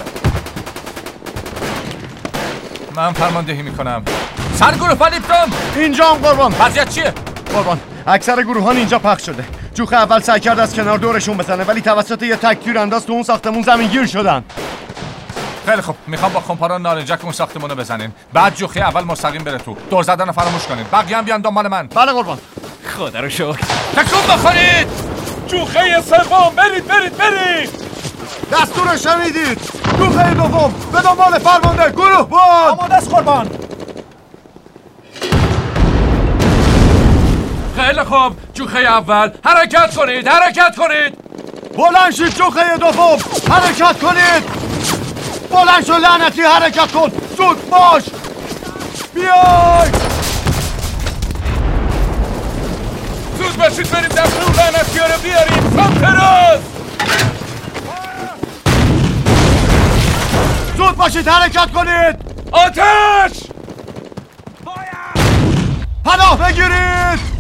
من فرماندهی میکنم. سرگروه فلیپتون اینجا هم قربان. وضعیت چیه؟ قربان اکثر گروهان اینجا پخش شده. جوخه اول سعی کرد از کنار دورشون بزنه ولی توسط یه تک تیر انداز تو اون ساختمون زمین گیر شدن. خیلی خوب، میخوام با خمپاران نارنجک اون ساختمونو بزنیم. بعد جوخه اول مستقیم بره تو. دور زدن فراموش کنید. بقیه هم بیان دنبال من. بله قربان. خدا رو شکر. تکون بخورید. جوخه سوم برید برید برید. دستور شنیدید. جوخه دوم به دنبال فرمانده. گروه باد. آماده است قربان. خیلی خوب، جوخه اول حرکت کنید حرکت کنید. بلند شید جوخه دوم حرکت کنید. بلند شو لعنتی حرکت کن. زود باش. بیای. زود باشید بریم دستور لعنتی ها رو بیاریم. سمت زود باشید حرکت کنید. آتش. پناه بگیرید.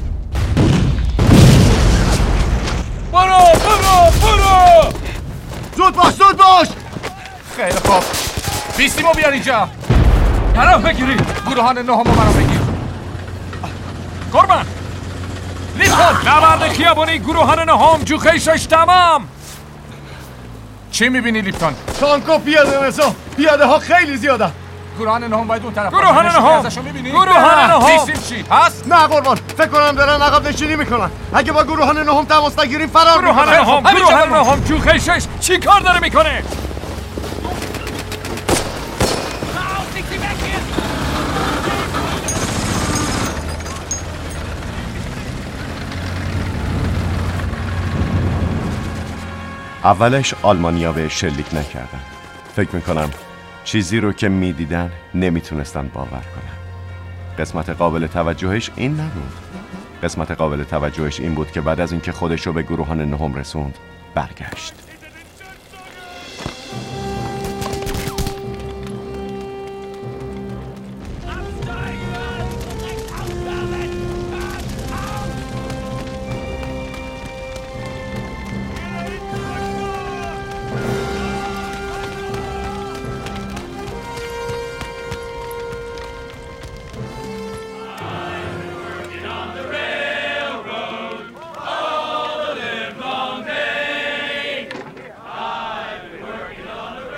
برو برو برو. زود باش زود باش. خیلی خوب، بیستیمو بیار اینجا. پناه بگیرید. گروهان نهم رو برام بگیر. قربان لیپتون نبرد خیابانی گروهان نهم جوخه شش تمام. چی میبینی لیپتون؟ تانک و پیاده نظام. پیاده ها خیلی زیاده. گروهان نهم باید اون طرف. گروهان نهم گروهان نهم بیستیم چی؟ هست؟ نه قربان فکر کنم دارن عقب نشینی میکنن. اگه با گروهان نهم تماس نگیریم فرار گروهان میکنن. نهم گروهان نهم جوخه شش چی کار داره میکنه؟ اولش آلمانیا به شلیک نکردن. فکر میکنم چیزی رو که میدیدن نمیتونستن باور کنن. قسمت قابل توجهش این نبود. قسمت قابل توجهش این بود که بعد از اینکه خودش رو به گروهان نهم رسوند برگشت.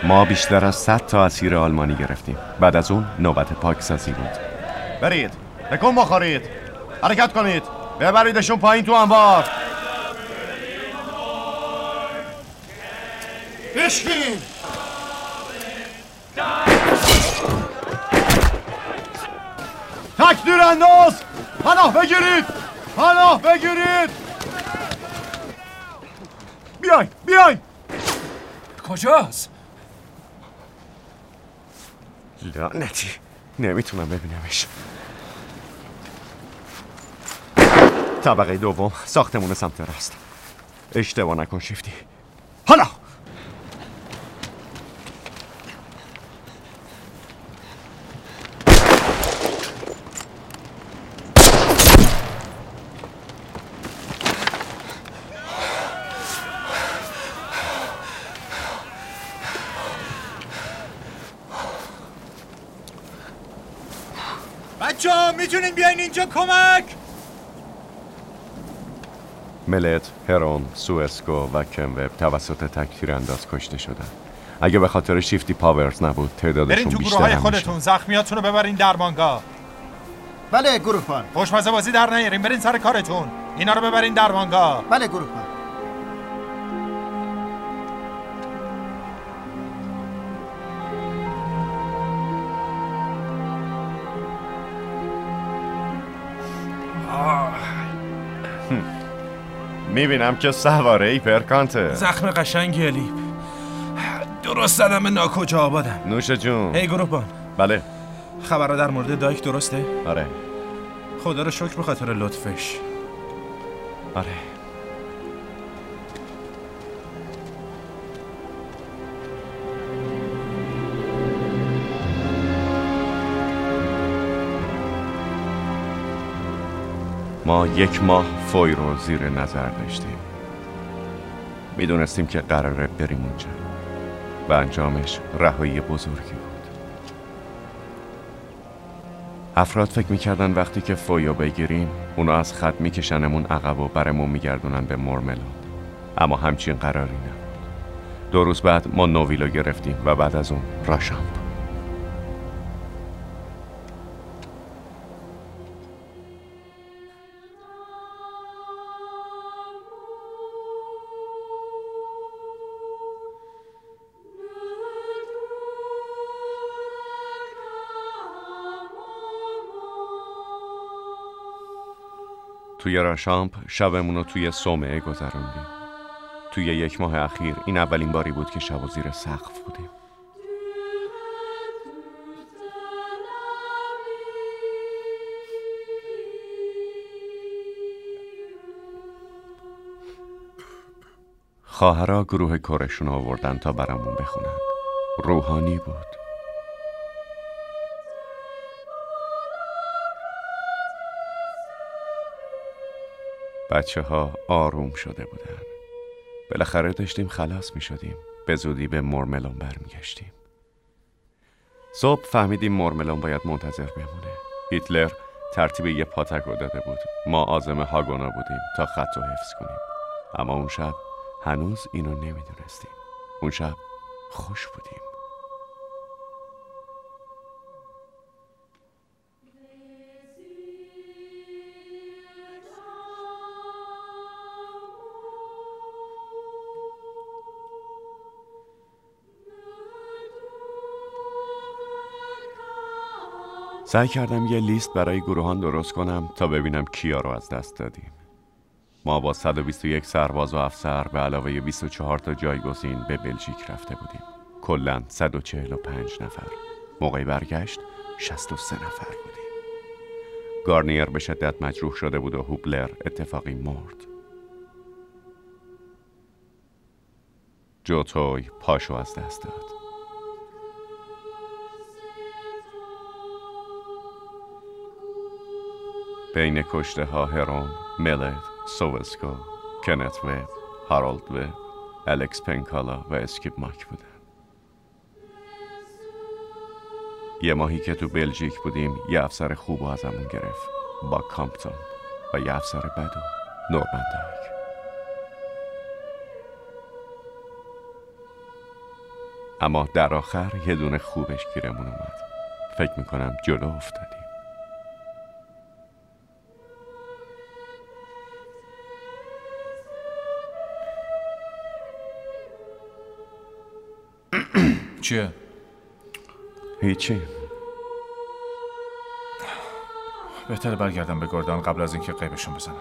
ما بیشتر از صد تا اسیر آلمانی گرفتیم. بعد از اون نوبت پاکسازی بود. برید، تکون بخورید، حرکت کنید، ببریدشون پایین تو انبار. بشکین! تکدیر انداز! پناه بگیرید! پناه بگیرید! بیاین! بیاین! کجاست؟ لعنتی نمیتونم ببینمش. طبقه دوم، ساختمون سمت راست. اشتباه نکن شیفتی. حالا بچه ها میتونین بیاین اینجا کمک؟ ملت، هرون، سوئسکو و کنوب توسط تکتیر انداز کشته شدن. اگه به خاطر شیفتی پاورز نبود تعدادشون بیشتر بیشتر هم خودتون زخمیاتون رو ببرین درمانگاه. بله گروهبان. خوشمزه بازی در نیارین، برین سر کارتون. اینا رو ببرین درمانگاه. بله گروهبان. میبینم که سواره ای پرکانته. زخم قشنگی الیپ. درست زدم به ناکجا آبادم. نوش جون. هی گروهبان. بله. خبر در مورد دایک درسته؟ آره. خدا رو شکر به خاطر لطفش. آره. ما یک ماه فوی رو زیر نظر داشتیم. میدونستیم که قراره بریم اونجا و انجامش رهایی بزرگی بود. افراد فکر میکردن وقتی که فویو بگیریم اونا از خط میکشنمون عقب و برمون میگردونن به مورملون، اما همچین قراری نبود. دو روز بعد ما نوویلو گرفتیم و بعد از اون راشامپ. توی راشامپ شبمون رو توی صومعه گذروندیم. توی یک ماه اخیر این اولین باری بود که شب و زیر سقف بودیم. خواهرها گروه کورشون آوردن تا برامون بخونن. روحانی بود. بچه ها آروم شده بودن. بالاخره داشتیم خلاص می شدیم. به زودی به مورملون برمیگشتیم. صبح فهمیدیم مورملون باید منتظر بمونه. هیتلر ترتیب یه پاتک رو داده بود. ما عازم هاگونا بودیم تا خط رو حفظ کنیم. اما اون شب هنوز اینو نمیدونستیم. اون شب خوش بودیم. سعی کردم یه لیست برای گروهان درست کنم تا ببینم کیا رو از دست دادیم. ما با صد و بیست و یک سرباز و افسر به علاوه بیست و چهار تا جایگزین به بلژیک رفته بودیم. کلاً صد و چهل و پنج نفر. موقع برگشت شصت و سه نفر بودیم. گارنیر به شدت مجروح شده بود و هوبلر اتفاقی مرد. جوتوی پاشو از دست داد. بین کشته ها هرون، ملت، سووسکو، کنت وب، هارولد وب، الکس پنکالا و اسکیپ ماک بودن. یه ماهی که تو بلژیک بودیم یه افسر خوب و ازمون گرفت با کامپتون و یه افسر بد و نورمندایک. اما در آخر یه دونه خوبش گیرمون اومد. فکر میکنم جلو افتادیم. چیه؟ هیچی. بهتره برگردم به گردان قبل از اینکه قیبشون بزنم.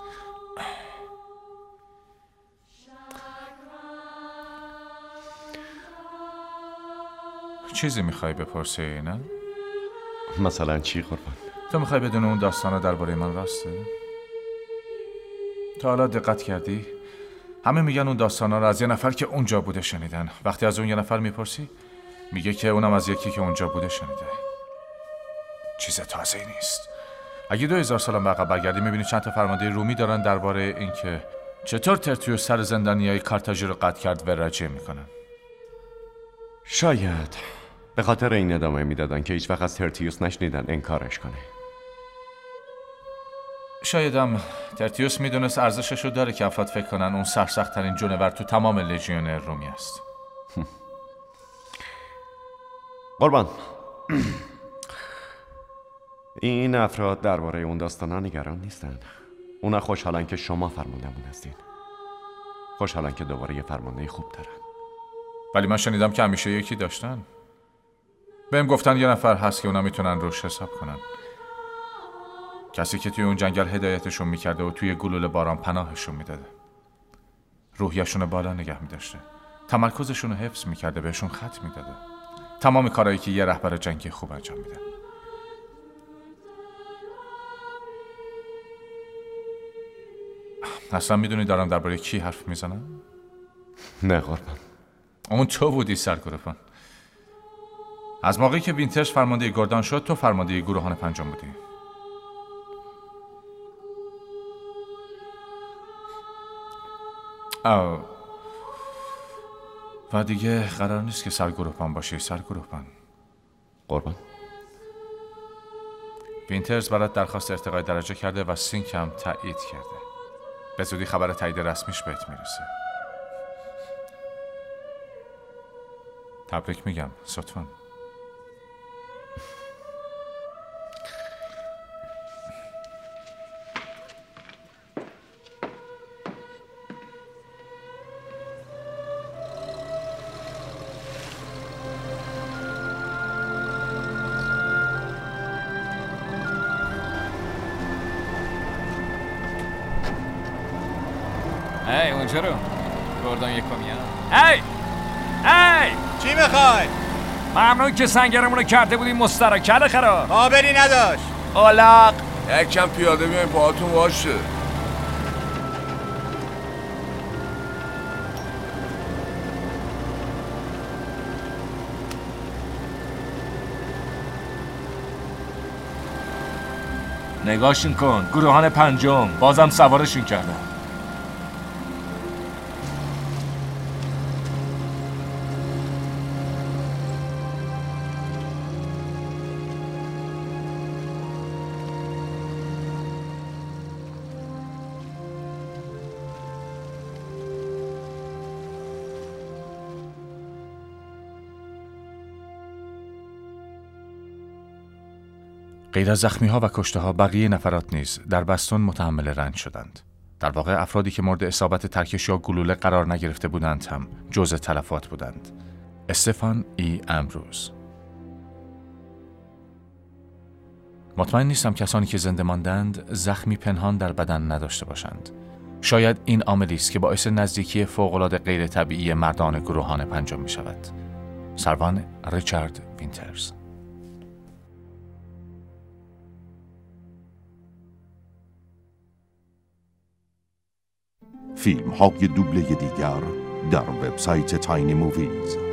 چیزی میخوای بپرسی نه؟ مثلا چی قربان؟ تو میخوای بدون اون داستانا درباره من راسته؟ تا حالا دقت کردی؟ همه میگن اون داستانا رو از یه نفر که اونجا بوده شنیدن. وقتی از اون یه نفر میپرسی میگه که اونم از یکی که اونجا بوده شنیده. چیز تازه‌ای نیست. اگه دو هزار سال به عقب برگردی میبینی چند تا فرمانده رومی دارن درباره اینکه چطور ترتیوس سر زندانیای کارتاژی رو قطع کرد و رجع میکنن. شاید به خاطر این ادامه میدادن که هیچ وقت از ترتیوس نشنیدن انکارش کنه. شایدم ترتیوس میدونست ارزششو داره که افراد فکر کنن اون سرسخت‌ترین جونور تو تمام لژیون رومی است. قربان، این افراد درباره اون داستانا نگران نیستن. اونا خوشحالن که شما فرمانده‌مون هستین. خوشحالن که دوباره یه فرمانده خوب دارن. ولی من شنیدم که همیشه یکی داشتن. بهم گفتن یه نفر هست که اونا میتونن روش حساب کنن. کسی که توی اون جنگل هدایتشون میکرده و توی گلوله باران پناهشون میداده. روحیشون بالا نگه میداشته. تمرکزشون رو حفظ میکرده، بهشون خط میداده. تمام کارهایی که یه رهبر جنگی خوب انجام میده. اصلا میدونی دارم درباره کی حرف میزنم؟ نه قربان. اون تو بودی سرگروپان. از موقعی که وینترز فرمانده گردان شد تو فرمانده گروهان پنجم بودی. آه. و دیگه قرار نیست که سرگروپان باشی سرگروپان. قربان. وینترز برات درخواست ارتقای درجه کرده و سینک هم تایید کرده. به زودی خبر تایید رسمیش بهت میرسه. تبریک میگم ستون. هی اونجا رو گردان یک کمیان. هی هی چی میخوای؟ ممنون که سنگرمون رو کرده بودیم مسترکل خراب. قابلی نداشت. اولاق یکم پیاده بیاین پاهاتون باشه. نگاشون کن، گروهان پنجم بازم سوارشون کردن. غیر از زخمی ها و کشته ها بقیه نفرات نیز در بستون متحمل رنج شدند. در واقع افرادی که مورد اصابت ترکش یا گلوله قرار نگرفته بودند هم جزء تلفات بودند. استفان ای امروز. مطمئن نیستم کسانی که زنده ماندند زخمی پنهان در بدن نداشته باشند. شاید این عاملی است که باعث نزدیکی فوق‌العاده غیر طبیعی مردان گروهان پنجم می شود. سروان ریچارد وینترز. فیلم های دوبله دیگر در وبسایت تاینی موویز.